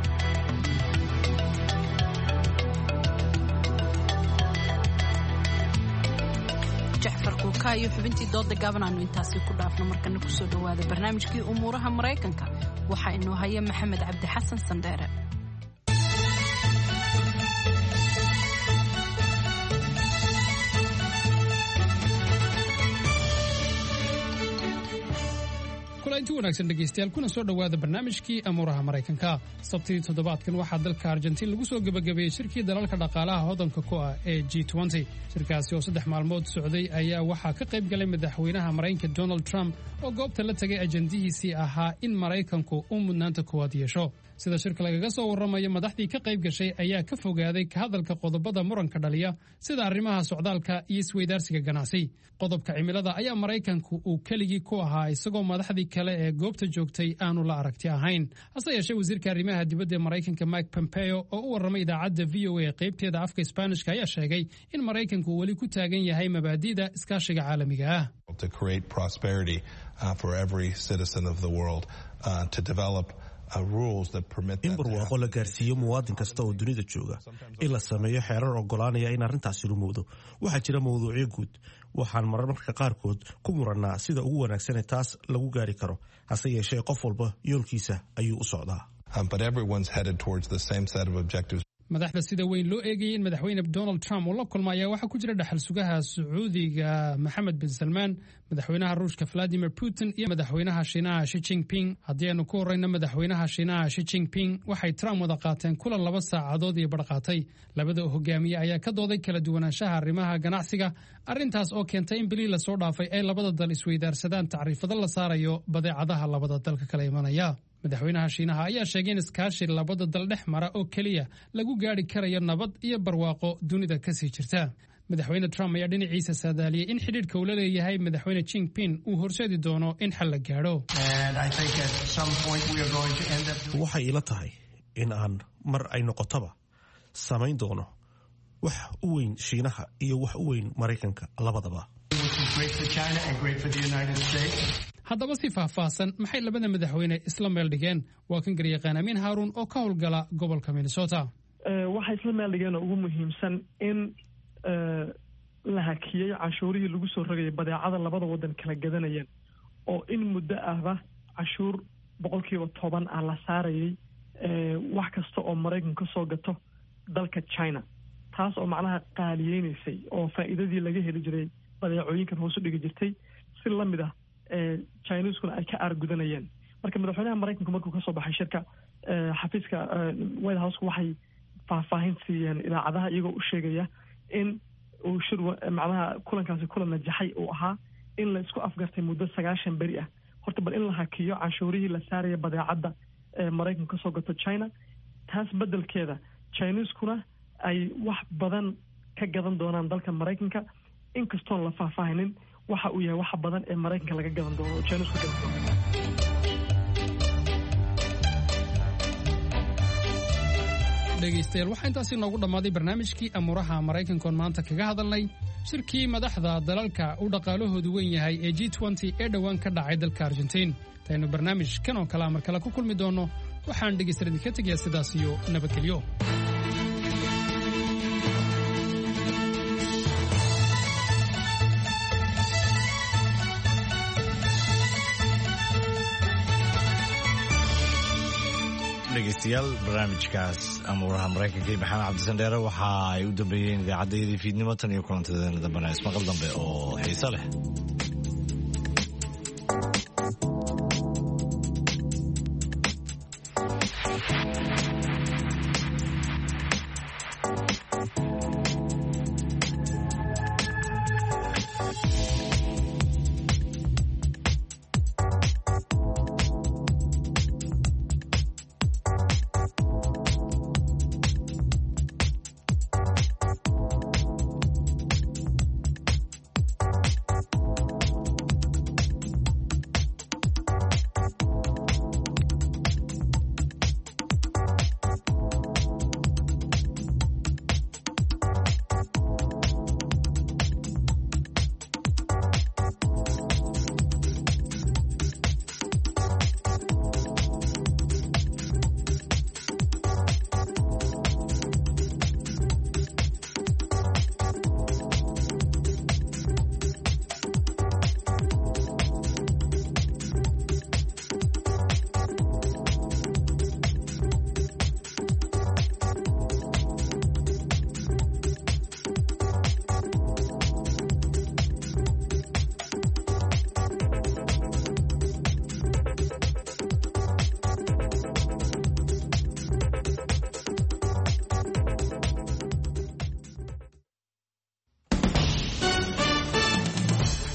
jacfar kuuka iyo xubintii dooda gaaban aanu intaasi ku dhaafno markana kusoo dhawaada barnaamijkii umuuraha maraykanka waxaa inoo haya maxamed cabdi xasan sandheere. inti wanaagsan dhegaystayaal kuna soo dhowaada barnaamijkii amuuraha maraykanka. sabtidii toddobaadkan waxaa dalka argentiin lagu soo gebagabeeyey shirkii dalalka dhaqaalaha hodanka ku ah ee G20. shirkaasi oo 3 maalmood socday ayaa waxaa ka qayb galay madaxweynaha maraykanka Donald Trump oo goobta la tagay ajandihiisii ahaa in maraykanku uu mudnaanta koowaad yeesho. sida shirka lagaga soo warramayo madaxdii ka qayb gashay ayaa ka fogaaday ka hadalka qodobada muranka dhaliya sida arrimaha socdaalka iyo isweydaarsiga ganacsi. qodobka cimilada ayaa maraykanku uu keligii ku ahaa isagoo madaxdii kale ee goobta joogtay aanu la aragti ahayn. hase yeeshee wasiirka arrimaha dibadda ee maraykanka Mike Pompeo oo u warramay idaacadda VOA qaybteeda afka Isbaanishka ayaa sheegay in maraykanku weli ku taagan yahay mabaadi'da iskaashiga caalamiga ah. To create prosperity for every citizen of the world, to develop in barwaaqo la gaarsiiyo muwaadin kasta oo dunida jooga, in la sameeyo xeerar ogolaanaya in arrintaasi rumowdo. waxaa jira mawduucyo guud, waxaan mararka qaarkood ku murannaa sida ugu wanaagsan taas lagu gaari karo, hase yeeshee qof walba yoolkiisa ayuu u socdaa. madaxda sida weyn loo eegayay in madaxweyne Donald Trump uu la kulmay ayaa waxaa ku jira dhaxal sugaha Sacuudiga Mohammed bin Salman, madaxweynaha Ruushka Vladimir Putin iyo madaxweynaha Shiinaha Xi Jinping. haddii aanu ku horeyno madaxweynaha Shiinaha Xi Jinping waxay Trump wada qaateen kulan 2 saacadood iyo barqaatay. labada hogaamiye ayaa ka dooday kala duwanaanshaha arrimaha ganacsiga, arrintaas oo keentay in bilii la soo dhaafay ay labada dal isweydaarsadaan tacriifado la saarayo badeecadaha labada dalka kala imanaya. madaxweynaha Shiinaha ayaa sheegay in iskaashi labada dal dhex mara oo kaliya lagu gaari karayo nabad iyo barwaaqo dunida ka sii jirta. madaxweyne Trump ayaa dhinaciisa saadaaliyay in xidhiidhka uu la leeyahay madaxweyne Jinping uu horseedi doono in xal la gaadho. waxay ila tahay in aan mar ay noqotaba samayn doono wax u weyn Shiinaha iyo wax u weyn Maraykanka labadaba. haddaba si faahfaahsan maxay labada madaxweyne isla meel dhigeen? waa kan garyaqaan Amiin Haaruun oo ka howlgala gobolka Minnesota. waxay isla meel dhigeen oo ugu muhiimsan in la hakiyey cashuurihii lagu soo rogayay badeecada labada wadan kala gadanayeen, oo in muddo ahba cashuur 10% ah la saarayay wax kasta oo Maraykan ka soo gato dalka China, taas oo macnaha qaaliyeynaysay oo faa'iidadii laga heli jiray badeecooyinkan hoos u dhigi jirtay si la mid ah Chinese-kuna ay ka aargudanayeen. marka madaxweynaha Maraykanku markuu ka soo baxay shirka xafiiska White House waxay faahfaahin siiyeen idaacadaha iyagoo u sheegaya in uu shir macnaha kulankaasi kulan najaxay uu ahaa, in la isku afgartay muddo 90 beri ah horta bal in la hakiyo cashuurihii la saaraya badeecada Maraykanku ka soo gato China, taas bedelkeeda Chinese-kuna ay wax badan ka gadan doonaan dalka Maraykanka, inkastoon la faahfaahinin waxa uu yahay waxa badan ee Maraykanka laga gadan doono oo Chinese ku gadan doono. dhegaystayaal waxaa intaasi noogu dhammaaday barnaamijkii amuuraha maraykanka oon maanta kaga hadalnay shirkii madaxda dalalka u dhaqaalahoodu weyn yahay ee G20 ee dhowaan ka dhacay dalka Argentiin. taynu barnaamij kan oo kale mar kale ku kulmi doono waxaan dhegaystayaal idinka tegayaa sidaas iyo nabadgelyo. dhegeystayaal barnaamijkaas amuuraha maraykanka iyo maxamed cabdisandheere waxa ay u dambeeyeen idaacaddayadii fiidnimo tan iyo kulantadeena dambena ismaqal dambe oo xiiso leh.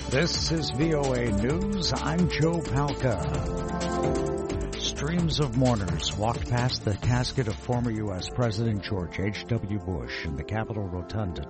This is VOA News. I'm Joe Palca. Streams of mourners walked past the casket of former U.S. President George H.W. Bush in the Capitol Rotunda